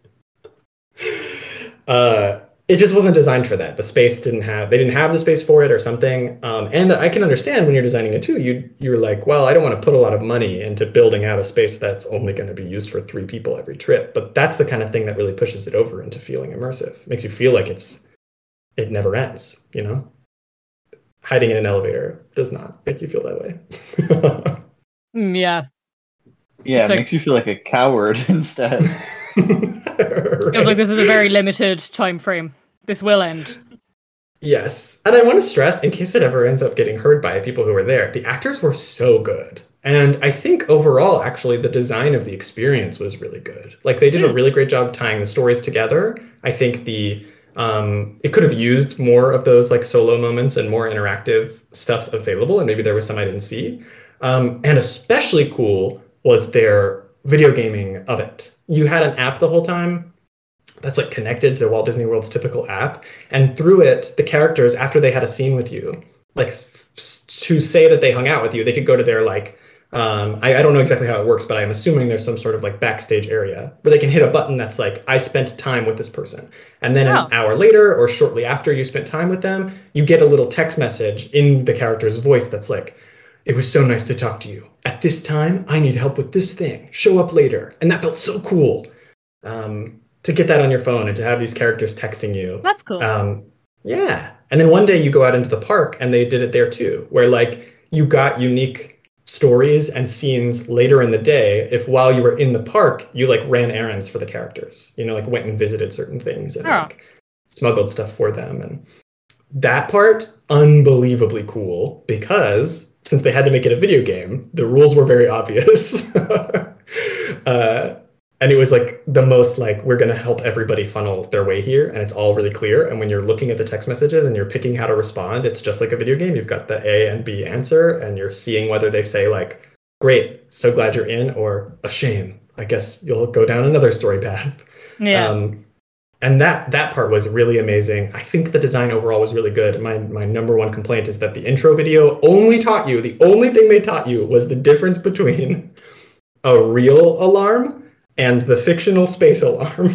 It just wasn't designed for that. The space they didn't have the space for it or something. And I can understand when you're designing it too, you're like, well, I don't want to put a lot of money into building out a space that's only going to be used for 3 people every trip. But that's the kind of thing that really pushes it over into feeling immersive. It makes you feel like it never ends, you know? Hiding in an elevator does not make you feel that way. Yeah. Yeah, it makes you feel like a coward instead. Right. Feels like this is a very limited time frame. This will end. Yes. And I want to stress, in case it ever ends up getting heard by people who were there, the actors were so good. And I think overall, actually, the design of the experience was really good. Like, they did a really great job tying the stories together. I think it could have used more of those like solo moments and more interactive stuff available. And maybe there was some I didn't see. And especially cool was their video gaming of it. You had an app the whole time that's like connected to Walt Disney World's typical app. And through it, the characters, after they had a scene with you, like to say that they hung out with you, they could go to their like, I don't know exactly how it works, but I'm assuming there's some sort of like backstage area where they can hit a button that's like, I spent time with this person. And then an hour later or shortly after you spent time with them, you get a little text message in the character's voice that's like, it was so nice to talk to you. At this time, I need help with this thing. Show up later. And that felt so cool to get that on your phone and to have these characters texting you. That's cool. Yeah. And then one day you go out into the park and they did it there too, where like you got unique stories and scenes later in the day if while you were in the park, you like ran errands for the characters, you know, like went and visited certain things and like smuggled stuff for them. And that part, unbelievably cool because since they had to make it a video game, the rules were very obvious. And it was like the most like, we're going to help everybody funnel their way here. And it's all really clear. And when you're looking at the text messages and you're picking how to respond, it's just like a video game. You've got the A and B answer and you're seeing whether they say like, great, so glad you're in, or a shame. I guess you'll go down another story path. Yeah. And that part was really amazing. I think the design overall was really good. My number one complaint is that the intro video the only thing they taught you was the difference between a real alarm and the fictional space alarm.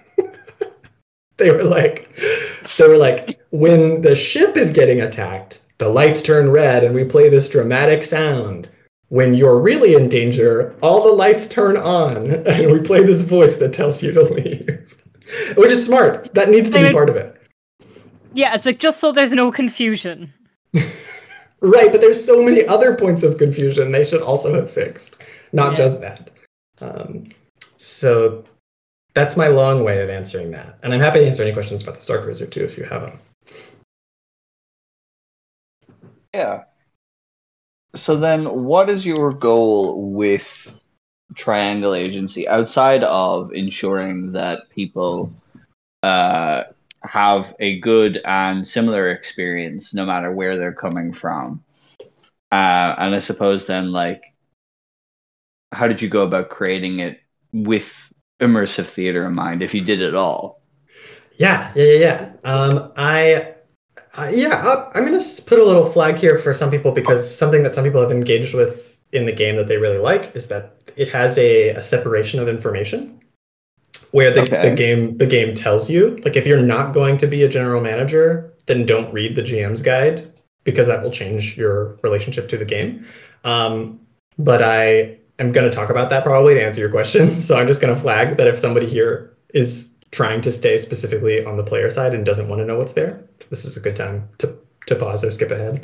They were like, when the ship is getting attacked, the lights turn red and we play this dramatic sound. When you're really in danger, all the lights turn on and we play this voice that tells you to leave. Which is smart. That needs to be part of it. Yeah, it's like just so there's no confusion. Right, but there's so many other points of confusion they should also have fixed. Not just that. So that's my long way of answering that. And I'm happy to answer any questions about the Star Cruiser too, if you have them. Yeah. So then what is your goal with Triangle Agency outside of ensuring that people have a good and similar experience no matter where they're coming from? And I suppose then, like, how did you go about creating it with immersive theater in mind, if you did at all? Yeah. I'm going to put a little flag here for some people because something that some people have engaged with in the game that they really like is that it has a separation of information. where the Okay. game tells you, like, if you're not going to be a general manager, then don't read the GM's guide, because that will change your relationship to the game. But I am going to talk about that probably to answer your question. So I'm just going to flag that if somebody here is trying to stay specifically on the player side and doesn't want to know what's there, this is a good time to pause or skip ahead.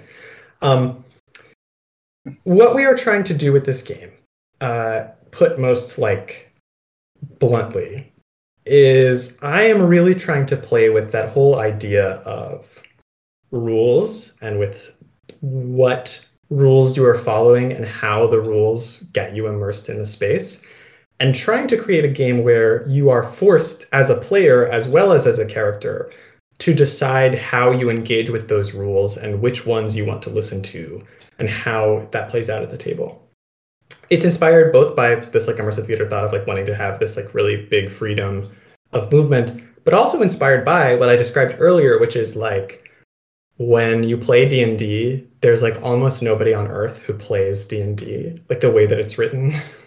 What we are trying to do with this game, put most bluntly, is I am really trying to play with that whole idea of rules and with what rules you are following and how the rules get you immersed in the space, and trying to create a game where you are forced as a player as well as a character to decide how you engage with those rules and which ones you want to listen to and how that plays out at the table. It's inspired both by this immersive theater thought of wanting to have this really big freedom of movement, but also inspired by what I described earlier, which is when you play D&D, there's almost nobody on earth who plays D&D the way that it's written,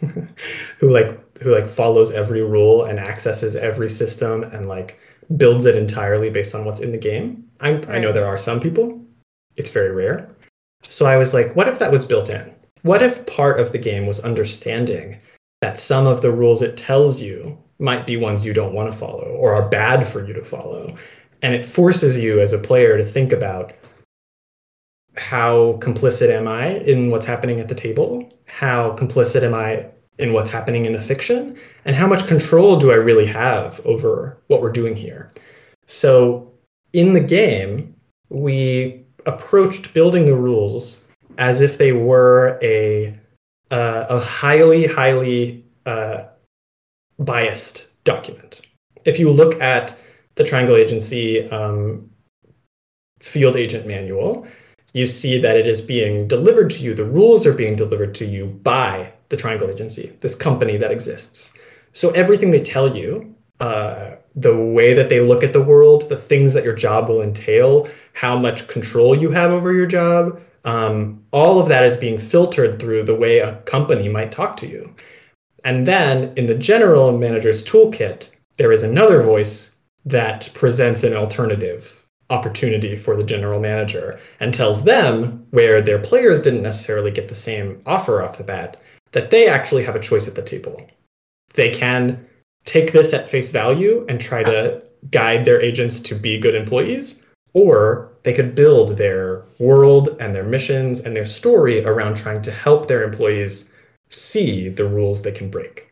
who follows every rule and accesses every system and builds it entirely based on what's in the game. I know there are some people. It's very rare. So I was what if that was built in? What if part of the game was understanding that some of the rules it tells you might be ones you don't want to follow or are bad for you to follow? And it forces you as a player to think about, how complicit am I in what's happening at the table? How complicit am I in what's happening in the fiction? And how much control do I really have over what we're doing here? So in the game, we approached building the rules as if they were a highly biased document. If you look at the Triangle Agency field agent manual, you see that it is being delivered to you. The rules are being delivered to you by the Triangle Agency, this company that exists. So everything they tell you, the way that they look at the world, the things that your job will entail, how much control you have over your job, all of that is being filtered through the way a company might talk to you. And then in the general manager's toolkit, there is another voice that presents an alternative opportunity for the general manager and tells them, where their players didn't necessarily get the same offer off the bat, that they actually have a choice at the table. They can take this at face value and try to guide their agents to be good employees, or they could build their world and their missions and their story around trying to help their employees see the rules they can break.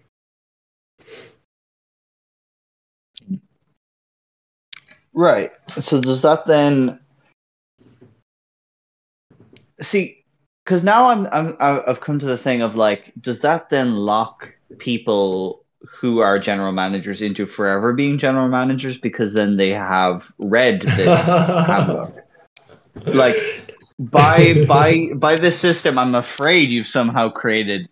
Right. So does that then see? Because now I've come to the thing of does that then lock people who are general managers into forever being general managers because then they have read this handbook? By this system, I'm afraid you've somehow created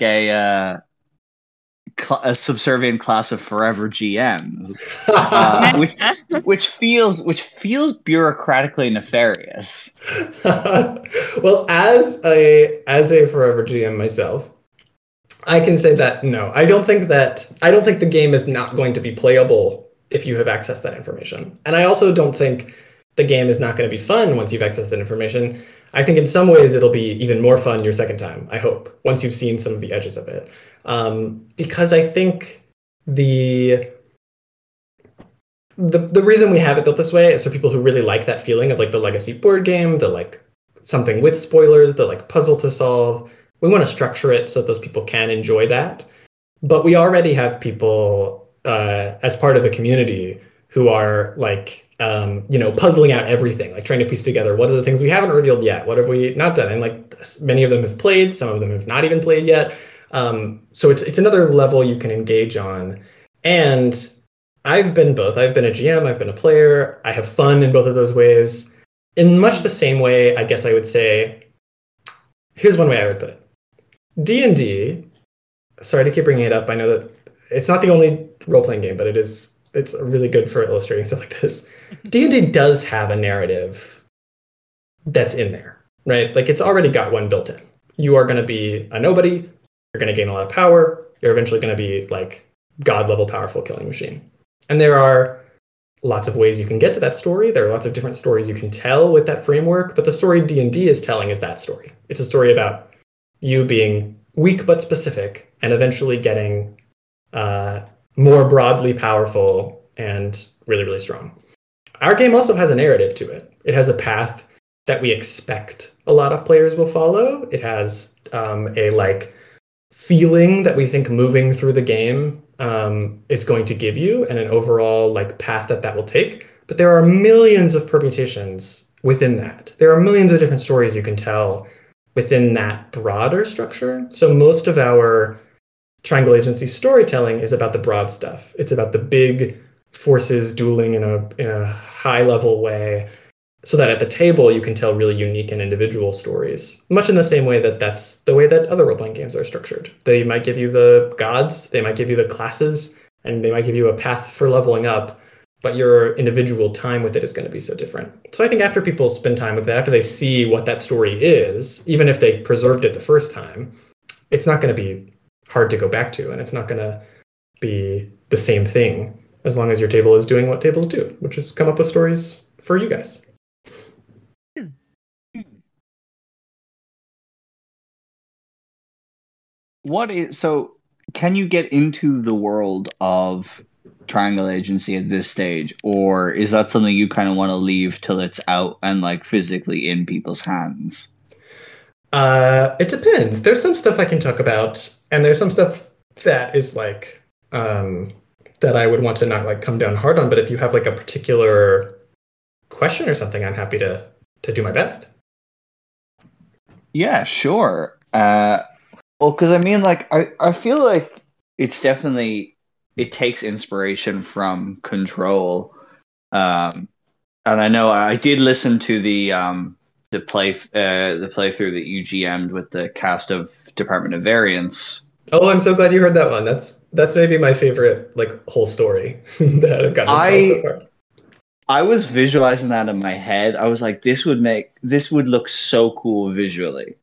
a subservient class of forever GMs, which feels bureaucratically nefarious. Well, as a forever GM myself, I can say that no, I don't think the game is not going to be playable if you have accessed that information. And I also don't think the game is not going to be fun once you've accessed that information. I think in some ways it'll be even more fun your second time, I hope, once you've seen some of the edges of it. Because I think the reason we have it built this way is for people who really like that feeling of the legacy board game, the something with spoilers, the puzzle to solve. We want to structure it so that those people can enjoy that. But we already have people as part of the community who are puzzling out everything, trying to piece together what are the things we haven't revealed yet, what have we not done, and many of them have played, some of them have not even played yet. So it's another level you can engage on. And I've been both. I've been a GM, I've been a player. I have fun in both of those ways. In much the same way, I guess I would say, here's one way I would put it. D&D, sorry to keep bringing it up. I know that it's not the only role-playing game, but it's really good for illustrating stuff like this. D&D does have a narrative that's in there, right? It's already got one built in. You are going to be a nobody. You're going to gain a lot of power. You're eventually going to be god level powerful killing machine. And there are lots of ways you can get to that story. There are lots of different stories you can tell with that framework, but the story D&D is telling is that story. It's a story about you being weak but specific and eventually getting more broadly powerful and really, really strong. Our game also has a narrative to it. It has a path that we expect a lot of players will follow. It has a like feeling that we think moving through the game is going to give you, and an overall like path that will take. But there are millions of permutations within that. There are millions of different stories you can tell within that broader structure. So most of our Triangle Agency storytelling is about the broad stuff. It's about the big forces dueling in a high level way, so that at the table you can tell really unique and individual stories, much in the same way that that's the way that other role-playing games are structured. They might give you the gods, they might give you the classes, and they might give you a path for leveling up, but your individual time with it is going to be so different. So I think after people spend time with it, after they see what that story is, even if they preserved it the first time, it's not going to be hard to go back to, and it's not going to be the same thing as long as your table is doing what tables do, which is come up with stories for you guys. So can you get into the world of Triangle Agency at this stage, or is that something you kind of want to leave till it's out and like physically in people's hands? It depends. There's some stuff I can talk about, and there's some stuff that is like that I would want to not like come down hard on. But if you have like a particular question or something, I'm happy to do my best. Yeah, sure. Well, because I mean, like, I feel like it's definitely, it takes inspiration from Control. And I know I did listen to the playthrough that you GM'd with the cast of Department of Variance. Oh, I'm so glad you heard that one. That's maybe my favorite like whole story that I've gotten to tell so far. I was visualizing that in my head. I was like, this would look so cool visually.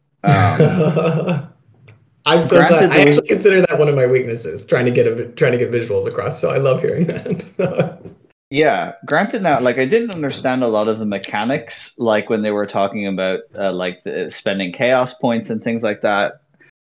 I'm so glad. I actually consider that one of my weaknesses, trying to get visuals across. So I love hearing that. Yeah, granted now, like I didn't understand a lot of the mechanics, like when they were talking about like the spending chaos points and things like that.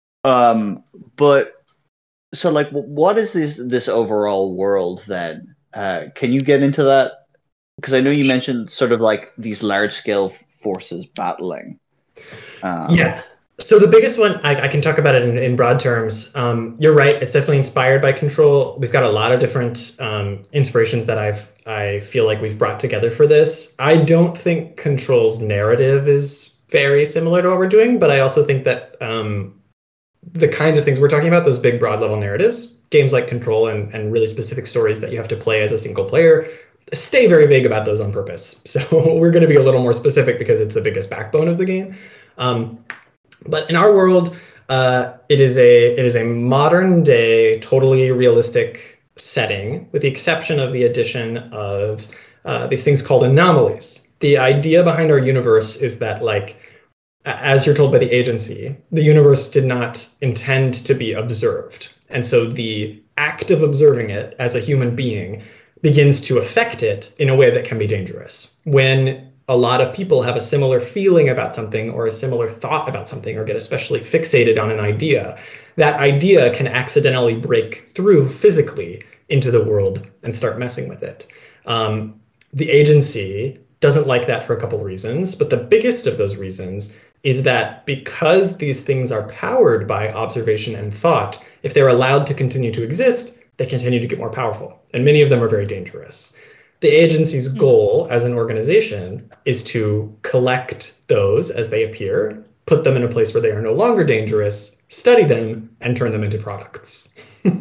But so like, what is this overall world then? Can you get into that? Because I know you mentioned sort of like these large scale forces battling. Yeah. So the biggest one, I can talk about it in broad terms. You're right. It's definitely inspired by Control. We've got a lot of different inspirations that I feel like we've brought together for this. I don't think Control's narrative is very similar to what we're doing, but I also think that the kinds of things we're talking about, those big broad level narratives, games like Control and really specific stories that you have to play as a single player, stay very vague about those on purpose. So we're going to be a little more specific because it's the biggest backbone of the game. But in our world, it is a modern day, totally realistic setting, with the exception of the addition of these things called anomalies. The idea behind our universe is that, like, as you're told by the agency, the universe did not intend to be observed. And so the act of observing it as a human being begins to affect it in a way that can be dangerous. When a lot of people have a similar feeling about something or a similar thought about something or get especially fixated on an idea, that idea can accidentally break through physically into the world and start messing with it. The agency doesn't like that for a couple of reasons, but the biggest of those reasons is that because these things are powered by observation and thought, if they're allowed to continue to exist, they continue to get more powerful. And many of them are very dangerous. The agency's goal as an organization is to collect those as they appear, put them in a place where they are no longer dangerous, study them, and turn them into products.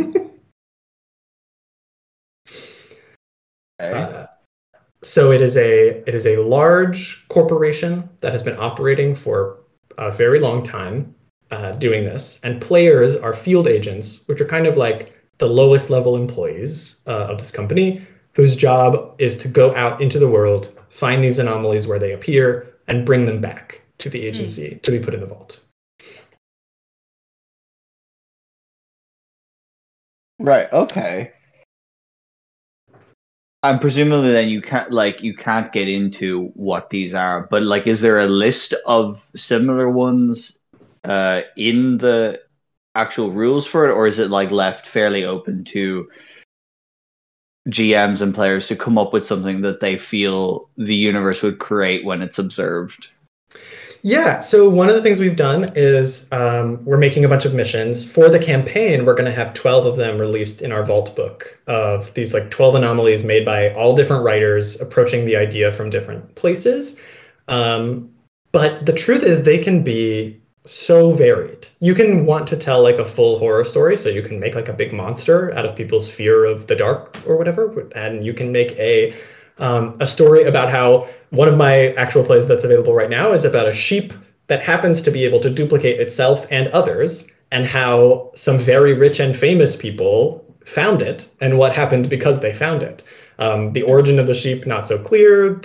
So it is a large corporation that has been operating for a very long time doing this. And players are field agents, which are kind of like the lowest level employees of this company, whose job is to go out into the world, find these anomalies where they appear, and bring them back to the agency to be put in the vault. Right. Okay. And presumably then you can't get into what these are, but like is there a list of similar ones in the actual rules for it, or is it like left fairly open to GMs and players to come up with something that they feel the universe would create when it's observed? Yeah, so one of the things we've done is we're making a bunch of missions. For the campaign, we're going to have 12 of them released in our vault book of these like 12 anomalies made by all different writers approaching the idea from different places. But the truth is they can be so varied. You can want to tell like a full horror story, so you can make like a big monster out of people's fear of the dark or whatever, and you can make a story about how one of my actual plays that's available right now is about a sheep that happens to be able to duplicate itself and others, and how some very rich and famous people found it and what happened because they found it. The origin of the sheep not so clear.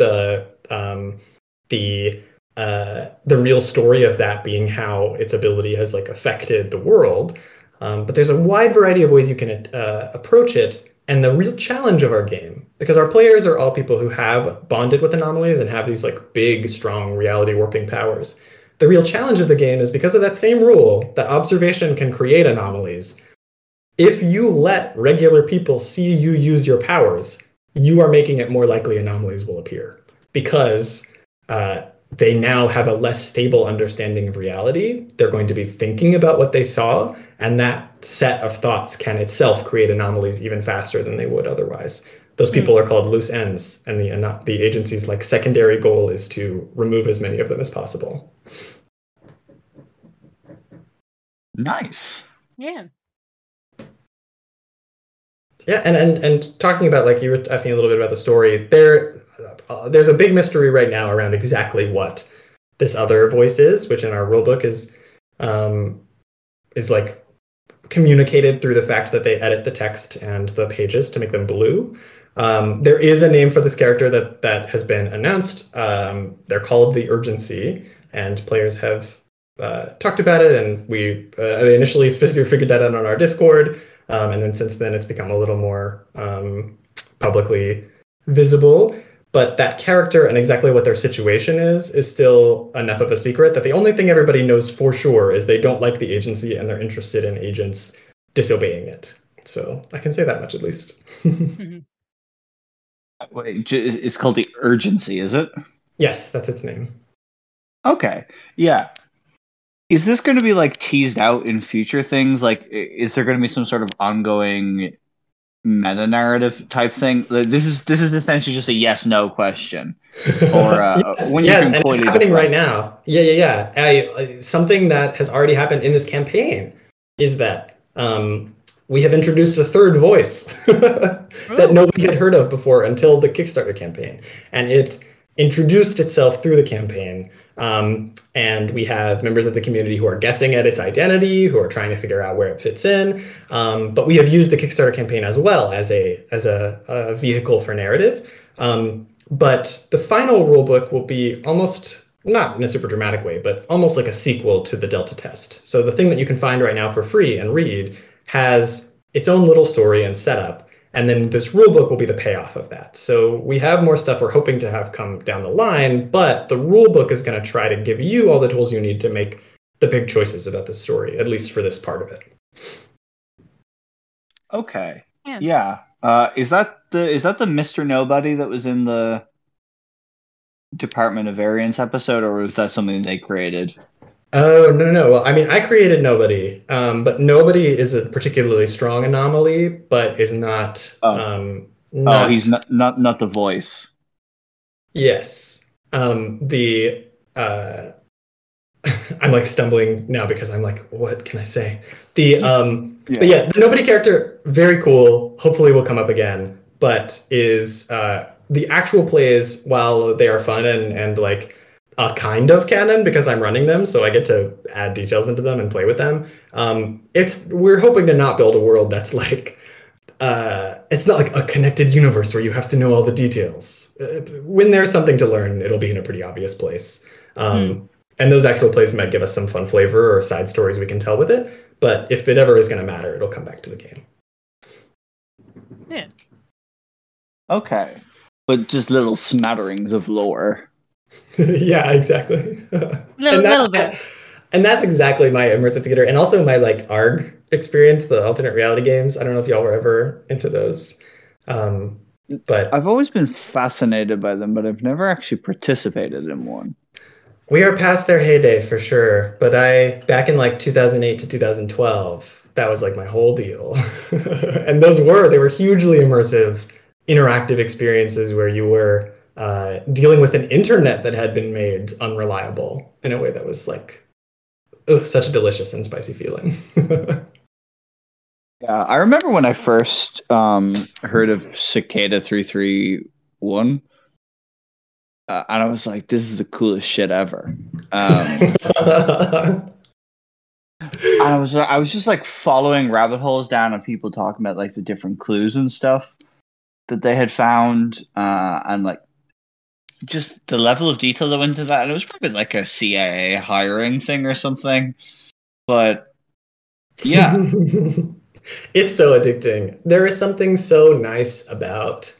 The real story of that being how its ability has like affected the world. But there's a wide variety of ways you can approach it. And the real challenge of our game, because our players are all people who have bonded with anomalies and have these like big, strong reality warping powers. The real challenge of the game is because of that same rule that observation can create anomalies. If you let regular people see you use your powers, you are making it more likely anomalies will appear because they now have a less stable understanding of reality. They're going to be thinking about what they saw, and that set of thoughts can itself create anomalies even faster than they would otherwise. Those people are called loose ends, and the agency's like secondary goal is to remove as many of them as possible. Nice. Yeah. Yeah, and talking about, like, you were asking a little bit about the story, there's a big mystery right now around exactly what this other voice is, which in our rulebook is like communicated through the fact that they edit the text and the pages to make them blue. There is a name for this character that has been announced. They're called the Urgency, and players have talked about it, and we initially figured that out on our Discord, and then since then it's become a little more publicly visible. But that character and exactly what their situation is still enough of a secret that the only thing everybody knows for sure is they don't like the agency and they're interested in agents disobeying it. So I can say that much at least. Wait, it's called the Urgency, is it? Yes, that's its name. Okay, yeah. Is this going to be like teased out in future things? Like, is there going to be some sort of ongoing meta narrative type thing? This is essentially just a yes/no question, or yes, and it's happening right now. Yeah. Something that has already happened in this campaign is that we have introduced a third voice that nobody had heard of before until the Kickstarter campaign, and it introduced itself through the campaign. And we have members of the community who are guessing at its identity, who are trying to figure out where it fits in. But we have used the Kickstarter campaign as well as a vehicle for narrative. But the final rulebook will be almost, not in a super dramatic way, but almost like a sequel to the Delta test. So the thing that you can find right now for free and read has its own little story and setup. And then this rulebook will be the payoff of that. So we have more stuff we're hoping to have come down the line, but the rulebook is going to try to give you all the tools you need to make the big choices about the story, at least for this part of it. Okay. Yeah. Is that the Mr. Nobody that was in the Department of Variance episode, or was that something they created? Oh, no. Well, I mean, I created Nobody, but Nobody is a particularly strong anomaly, but is not. He's not the voice. Yes. I'm like stumbling now because I'm like, what can I say? But yeah, the Nobody character, very cool. Hopefully will come up again, but is the actual plays, while they are fun and like a kind of canon because I'm running them, so I get to add details into them and play with them. We're hoping to not build a world that's like, it's not like a connected universe where you have to know all the details. When there's something to learn, it'll be in a pretty obvious place. And those actual plays might give us some fun flavor or side stories we can tell with it. But if it ever is going to matter, it'll come back to the game. Yeah. Okay. But just little smatterings of lore. Yeah, exactly. Little bit. And that's exactly my immersive theater, and also my like ARG experience, the alternate reality games. I don't know if y'all were ever into those, but I've always been fascinated by them, but I've never actually participated in one. we are past their heyday for sure. But back in like 2008 to 2012, that was like my whole deal. And they were hugely immersive, interactive experiences where you were dealing with an internet that had been made unreliable in a way that was like, oh, such a delicious and spicy feeling. Yeah, I remember when I first heard of Cicada 331, and I was like, "This is the coolest shit ever." I was just like following rabbit holes down of people talking about like the different clues and stuff that they had found, and like just the level of detail that went into that. And it was probably like a CIA hiring thing or something, but yeah. It's so addicting. There is something so nice about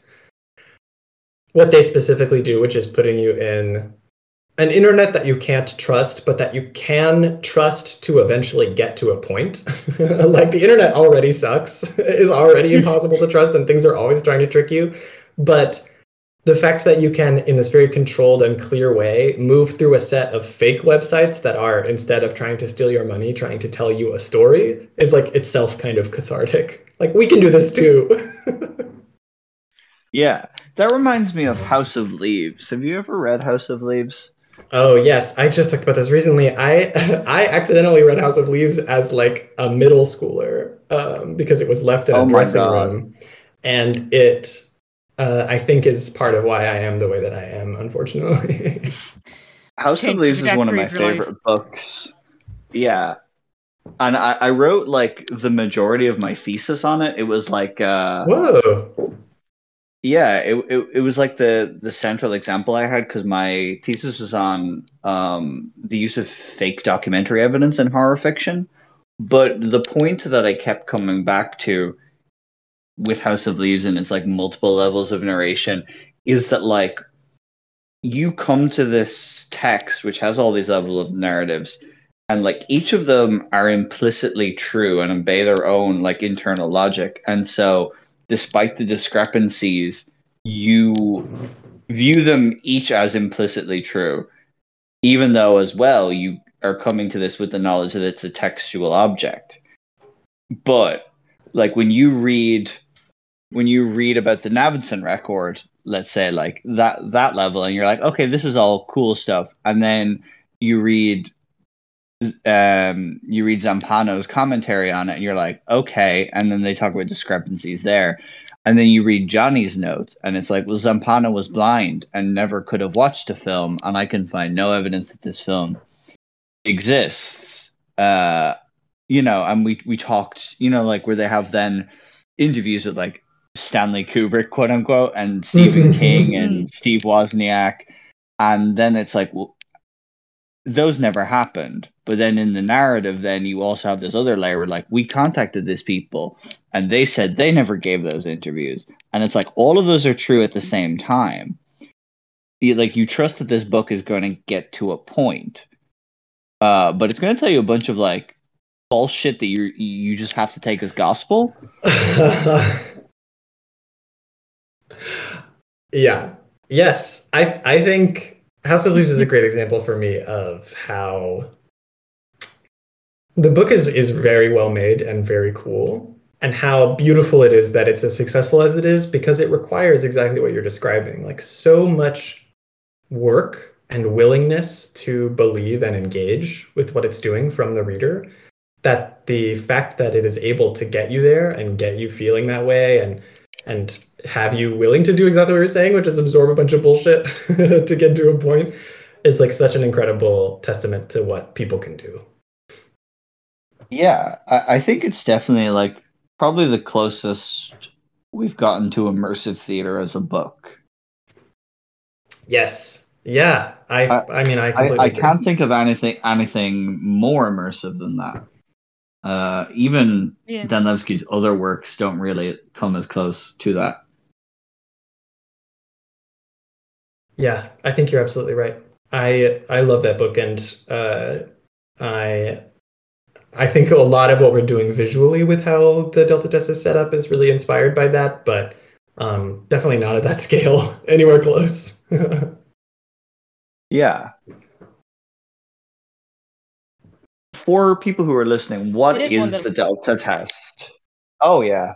what they specifically do, which is putting you in an internet that you can't trust, but that you can trust to eventually get to a point. Like the internet already sucks, is already impossible to trust, and things are always trying to trick you. But the fact that you can, in this very controlled and clear way, move through a set of fake websites that are, instead of trying to steal your money, trying to tell you a story, is like itself kind of cathartic. Like, we can do this too. Yeah, that reminds me of House of Leaves. Have you ever read House of Leaves? Oh yes, I just talked about this recently. I I accidentally read House of Leaves as like a middle schooler because it was left in Oh a my dressing God. room, and it I think is part of why I am the way that I am, unfortunately. House of Change the Leaves is one of trajectory my of your life. favorite books. Yeah. And I wrote like the majority of my thesis on it. It was like Whoa. yeah, it was like the central example I had because my thesis was on the use of fake documentary evidence in horror fiction. But the point that I kept coming back to with House of Leaves and its like multiple levels of narration is that like you come to this text which has all these levels of narratives and like each of them are implicitly true and obey their own like internal logic, and so despite the discrepancies you view them each as implicitly true, even though as well you are coming to this with the knowledge that it's a textual object. But like when you read about the Navidson record, let's say like that level, and you're like, okay, this is all cool stuff, and then you read Zampano's commentary on it, and you're like, okay, and then they talk about discrepancies there, and then you read Johnny's notes, and it's like, well, Zampano was blind and never could have watched a film, and I can find no evidence that this film exists. And we talked, like where they have then interviews with like Stanley Kubrick, quote unquote, and Stephen King and Steve Wozniak, and then it's like, well, those never happened. But then in the narrative, then you also have this other layer where like we contacted these people and they said they never gave those interviews, and it's like all of those are true at the same time. You trust that this book is going to get to a point, but it's going to tell you a bunch of like false shit that you just have to take as gospel. Yeah. Yes. I think House of Leaves is a great example for me of how the book is very well made and very cool, and how beautiful it is that it's as successful as it is because it requires exactly what you're describing, like so much work and willingness to believe and engage with what it's doing from the reader, that the fact that it is able to get you there and get you feeling that way and have you willing to do exactly what you're saying, which is absorb a bunch of bullshit to get to a point, is like such an incredible testament to what people can do. Yeah, I think it's definitely like probably the closest we've gotten to immersive theater as a book. Yes. Yeah. I mean, I completely I agree. can't think of anything more immersive than that. Even Yeah. Danilevsky's other works don't really come as close to that. Yeah, I think you're absolutely right. I love that book, and I I think a lot of what we're doing visually with how the Delta Test is set up is really inspired by that, but definitely not at that scale anywhere close. Yeah. For people who are listening, what It is one is that- the Delta Test? Oh yeah.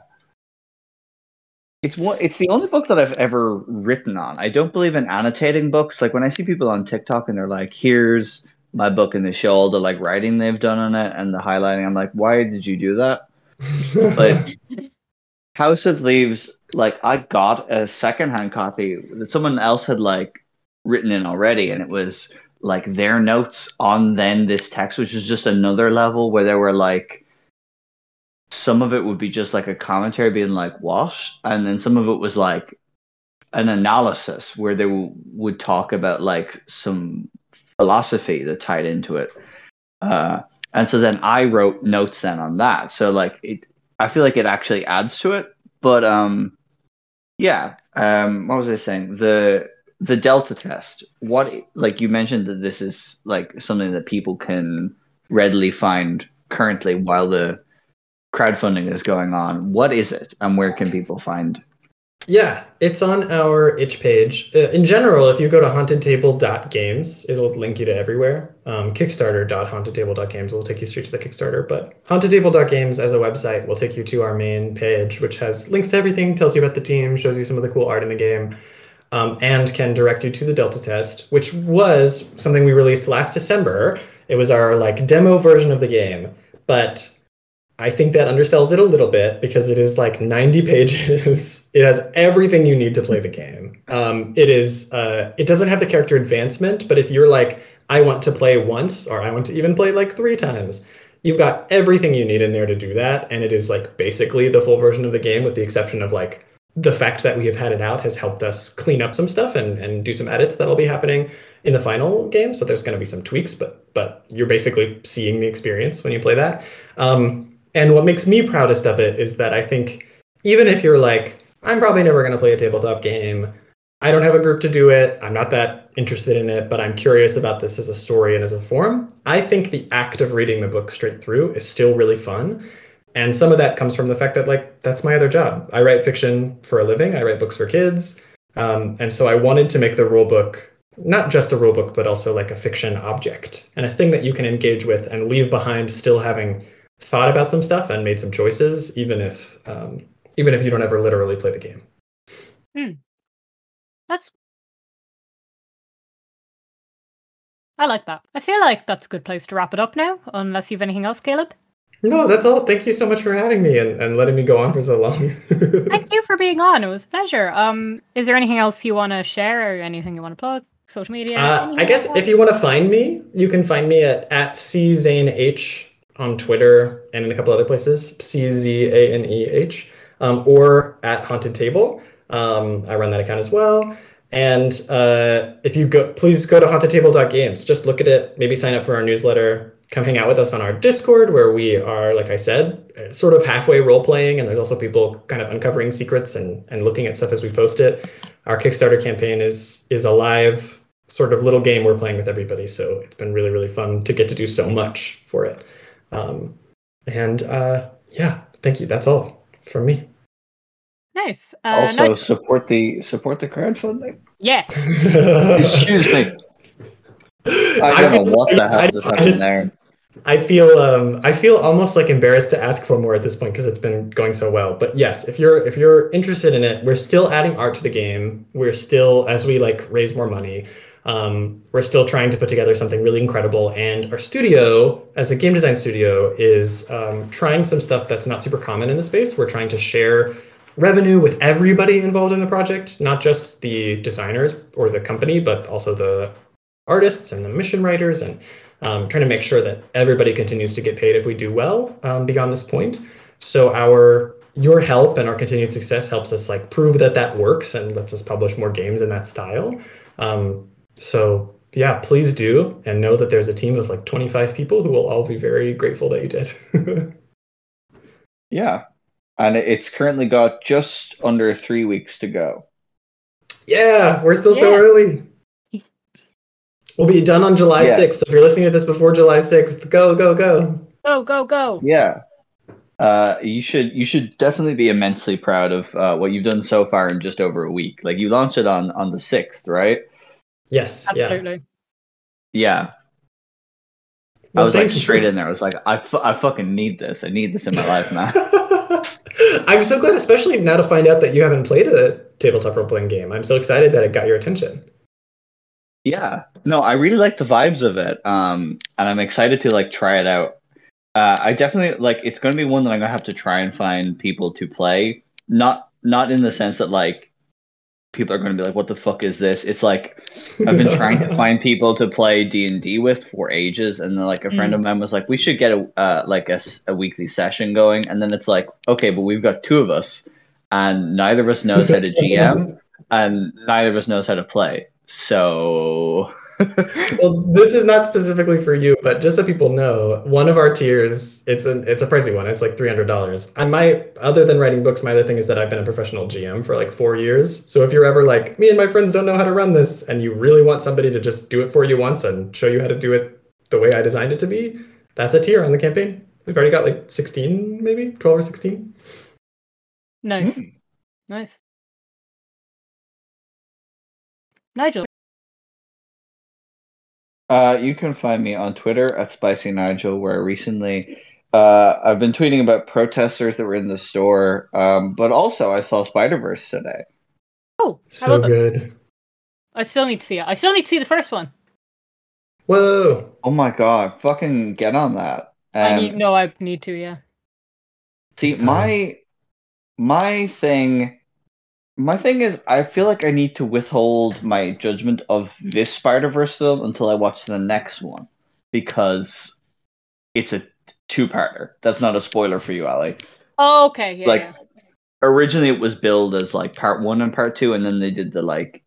It's the only book that I've ever written on. I don't believe in annotating books. Like when I see people on TikTok and they're like, here's my book, and they show all the like writing they've done on it and the highlighting, I'm like, why did you do that? But House of Leaves, like I got a secondhand copy that someone else had like written in already, and it was like their notes on then this text, which is just another level where there were like some of it would be just like a commentary being like what, and then some of it was like an analysis where they would talk about like some philosophy that tied into it. And so then I wrote notes then on that. So like I feel like it actually adds to it. But yeah. What was I saying? The Delta test. What, like you mentioned that this is like something that people can readily find currently while the crowdfunding is going on. What is it, and where can people find? Yeah, it's on our itch page. In general, if you go to hauntedtable.games, it'll link you to everywhere. Kickstarter.hauntedtable.games will take you straight to the Kickstarter, but hauntedtable.games as a website will take you to our main page, which has links to everything, tells you about the team, shows you some of the cool art in the game, and can direct you to the Delta test, which was something we released last December. It was our like demo version of the game, but I think that undersells it a little bit because it is like 90 pages. It has everything you need to play the game. It doesn't have the character advancement, but if you're like, I want to play once, or I want to even play like 3 times, you've got everything you need in there to do that. And it is like basically the full version of the game, with the exception of like the fact that we have had it out has helped us clean up some stuff and do some edits that'll be happening in the final game. So there's going to be some tweaks, but you're basically seeing the experience when you play that. And what makes me proudest of it is that I think even if you're like, I'm probably never going to play a tabletop game, I don't have a group to do it, I'm not that interested in it, but I'm curious about this as a story and as a form, I think the act of reading the book straight through is still really fun. And some of that comes from the fact that like that's my other job. I write fiction for a living. I write books for kids. And so I wanted to make the rule book not just a rule book, but also like a fiction object and a thing that you can engage with and leave behind, still having thought about some stuff and made some choices, even if you don't ever literally play the game. I like that. I feel like that's a good place to wrap it up now, unless you have anything else, Caleb. No, that's all. Thank you so much for having me and letting me go on for so long. Thank you for being on. It was a pleasure. Is there anything else you want to share or anything you want to plug? Social media? I guess if you want to find me, you can find me at @czaneh on Twitter and in a couple other places, CZANEH, or at Haunted Table. I run that account as well. And if you go, please go to hauntedtable.games. Just look at it, maybe sign up for our newsletter, come hang out with us on our Discord, where we are, like I said, sort of halfway role playing. And there's also people kind of uncovering secrets and looking at stuff as we post it. Our Kickstarter campaign is a live sort of little game we're playing with everybody. So it's been really, really fun to get to do so much for it. Yeah, thank you. That's all from me. Nice. Also, nice. support the crowdfunding. Yes. Excuse me. I don't know what the hell just happened there. I feel almost like embarrassed to ask for more at this point because it's been going so well. But yes, if you're interested in it, we're still adding art to the game. We're still, as we like raise more money, we're still trying to put together something really incredible. And our studio, as a game design studio, is trying some stuff that's not super common in the space. We're trying to share revenue with everybody involved in the project, not just the designers or the company, but also the artists and the mission writers, and trying to make sure that everybody continues to get paid if we do well beyond this point. So your help and our continued success helps us like prove that works and lets us publish more games in that style. So Yeah, please do, and know that there's a team of like 25 people who will all be very grateful that you did. Yeah. And it's currently got just under 3 weeks to go. Yeah, we're still so Yeah. early. We'll be done on July Yeah. 6th. So if you're listening to this before July 6th, go, go, go. Go, go, go. Yeah. You should definitely be immensely proud of what you've done so far in just over a week. Like you launched it on the 6th, right? Yes, yeah. Absolutely. Yeah. I Well, was like thank you. straight in there. I was like, I fucking need this. I need this in my life, man. I'm so glad, especially now to find out that you haven't played a tabletop role-playing game. I'm so excited that it got your attention. Yeah. No, I really like the vibes of it. And I'm excited to like try it out. I definitely like it's going to be one that I'm going to have to try and find people to play. Not in the sense that like people are going to be like, what the fuck is this? It's like I've been trying to find people to play D&D with for ages, and then like a friend of mine was like, we should get a weekly session going, and then it's like, okay, but we've got two of us, and neither of us knows how to GM, and neither of us knows how to play. So Well, this is not specifically for you, but just so people know, one of our tiers, it's a pricey one. It's like $300. And other than writing books, my other thing is that I've been a professional GM for like 4 years. So if you're ever like, me and my friends don't know how to run this, and you really want somebody to just do it for you once and show you how to do it the way I designed it to be, that's a tier on the campaign. We've already got like 16, maybe 12 or 16. Nice. Nice. Nigel. You can find me on Twitter at Spicy Nigel, where recently I've been tweeting about protesters that were in the store, but also I saw Spider-Verse today. Oh, how So was it? good. I still need to see it. I still need to see the first one. Whoa. Oh my god, fucking get on that. I need to, yeah. See, It's time. my thing is I feel like I need to withhold my judgment of this Spider-Verse film until I watch the next one, because it's a two-parter. That's not a spoiler for you, Ali. Oh, okay, yeah, Like yeah. originally it was billed as like part 1 and part 2, and then they did the like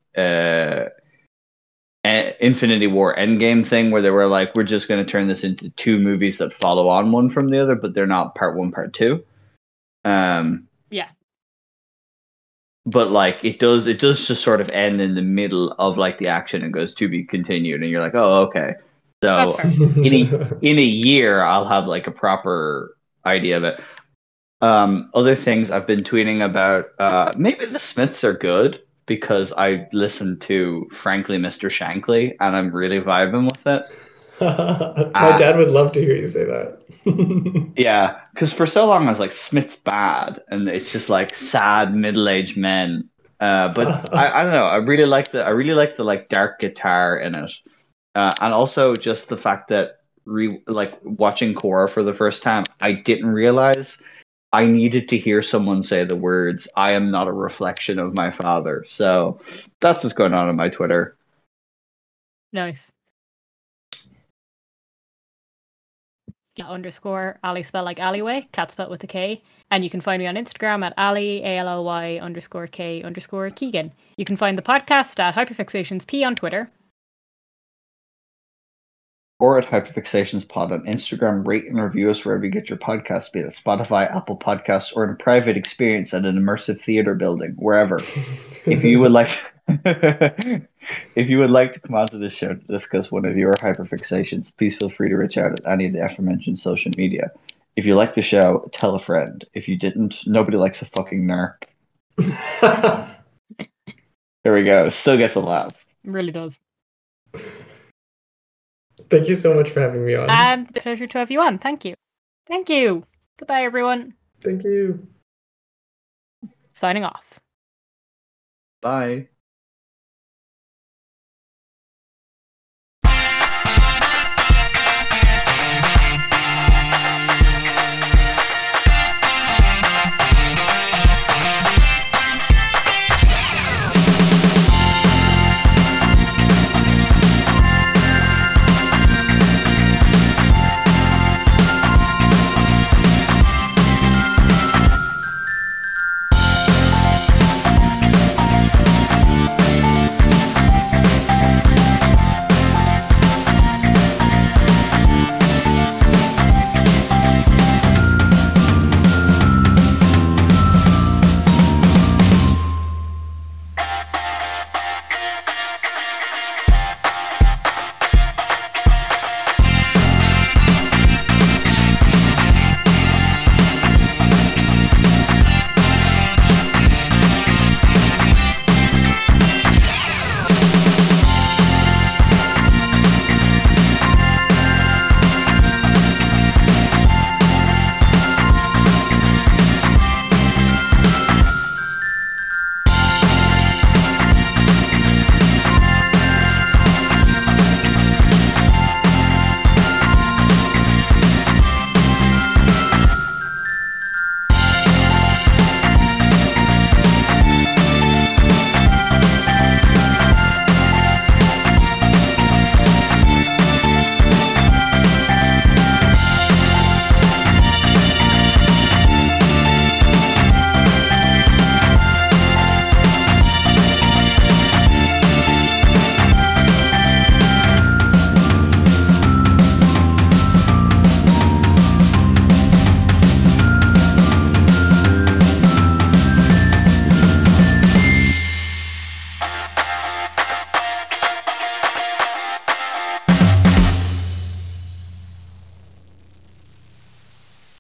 Infinity War Endgame thing where they were like, we're just going to turn this into two movies that follow on one from the other, but they're not part 1 part 2. Yeah. But like it does just sort of end in the middle of like the action and goes to be continued, and you're like, oh, okay. That's So fair. in a year I'll have like a proper idea of it. Other things I've been tweeting about, maybe the Smiths are good because I listened to Frankly Mr. Shankly and I'm really vibing with it. My dad would love to hear you say that. Yeah, because for so long I was like, Smith's bad, and it's just like sad middle-aged men. But I don't know. I really like the like dark guitar in it, and also just the fact that like watching Korra for the first time, I didn't realize I needed to hear someone say the words, I am not a reflection of my father. So that's what's going on my Twitter. Nice. Yeah, _ Ali spelled like alleyway, cat spelled with a K. And you can find me on Instagram at Ali, ALLY _K Keegan. You can find the podcast at HyperfixationsP on Twitter. Or at HyperfixationsPod on Instagram. Rate and review us wherever you get your podcasts, be it Spotify, Apple Podcasts, or in a private experience at an immersive theater building, wherever. If you would like to come onto this show to discuss one of your hyperfixations, please feel free to reach out at any of the aforementioned social media. If you like the show, tell a friend. If you didn't, nobody likes a fucking narc. There we go. Still gets a laugh. It really does. Thank you so much for having me on. And it's a pleasure to have you on. Thank you. Thank you. Goodbye, everyone. Thank you. Signing off. Bye.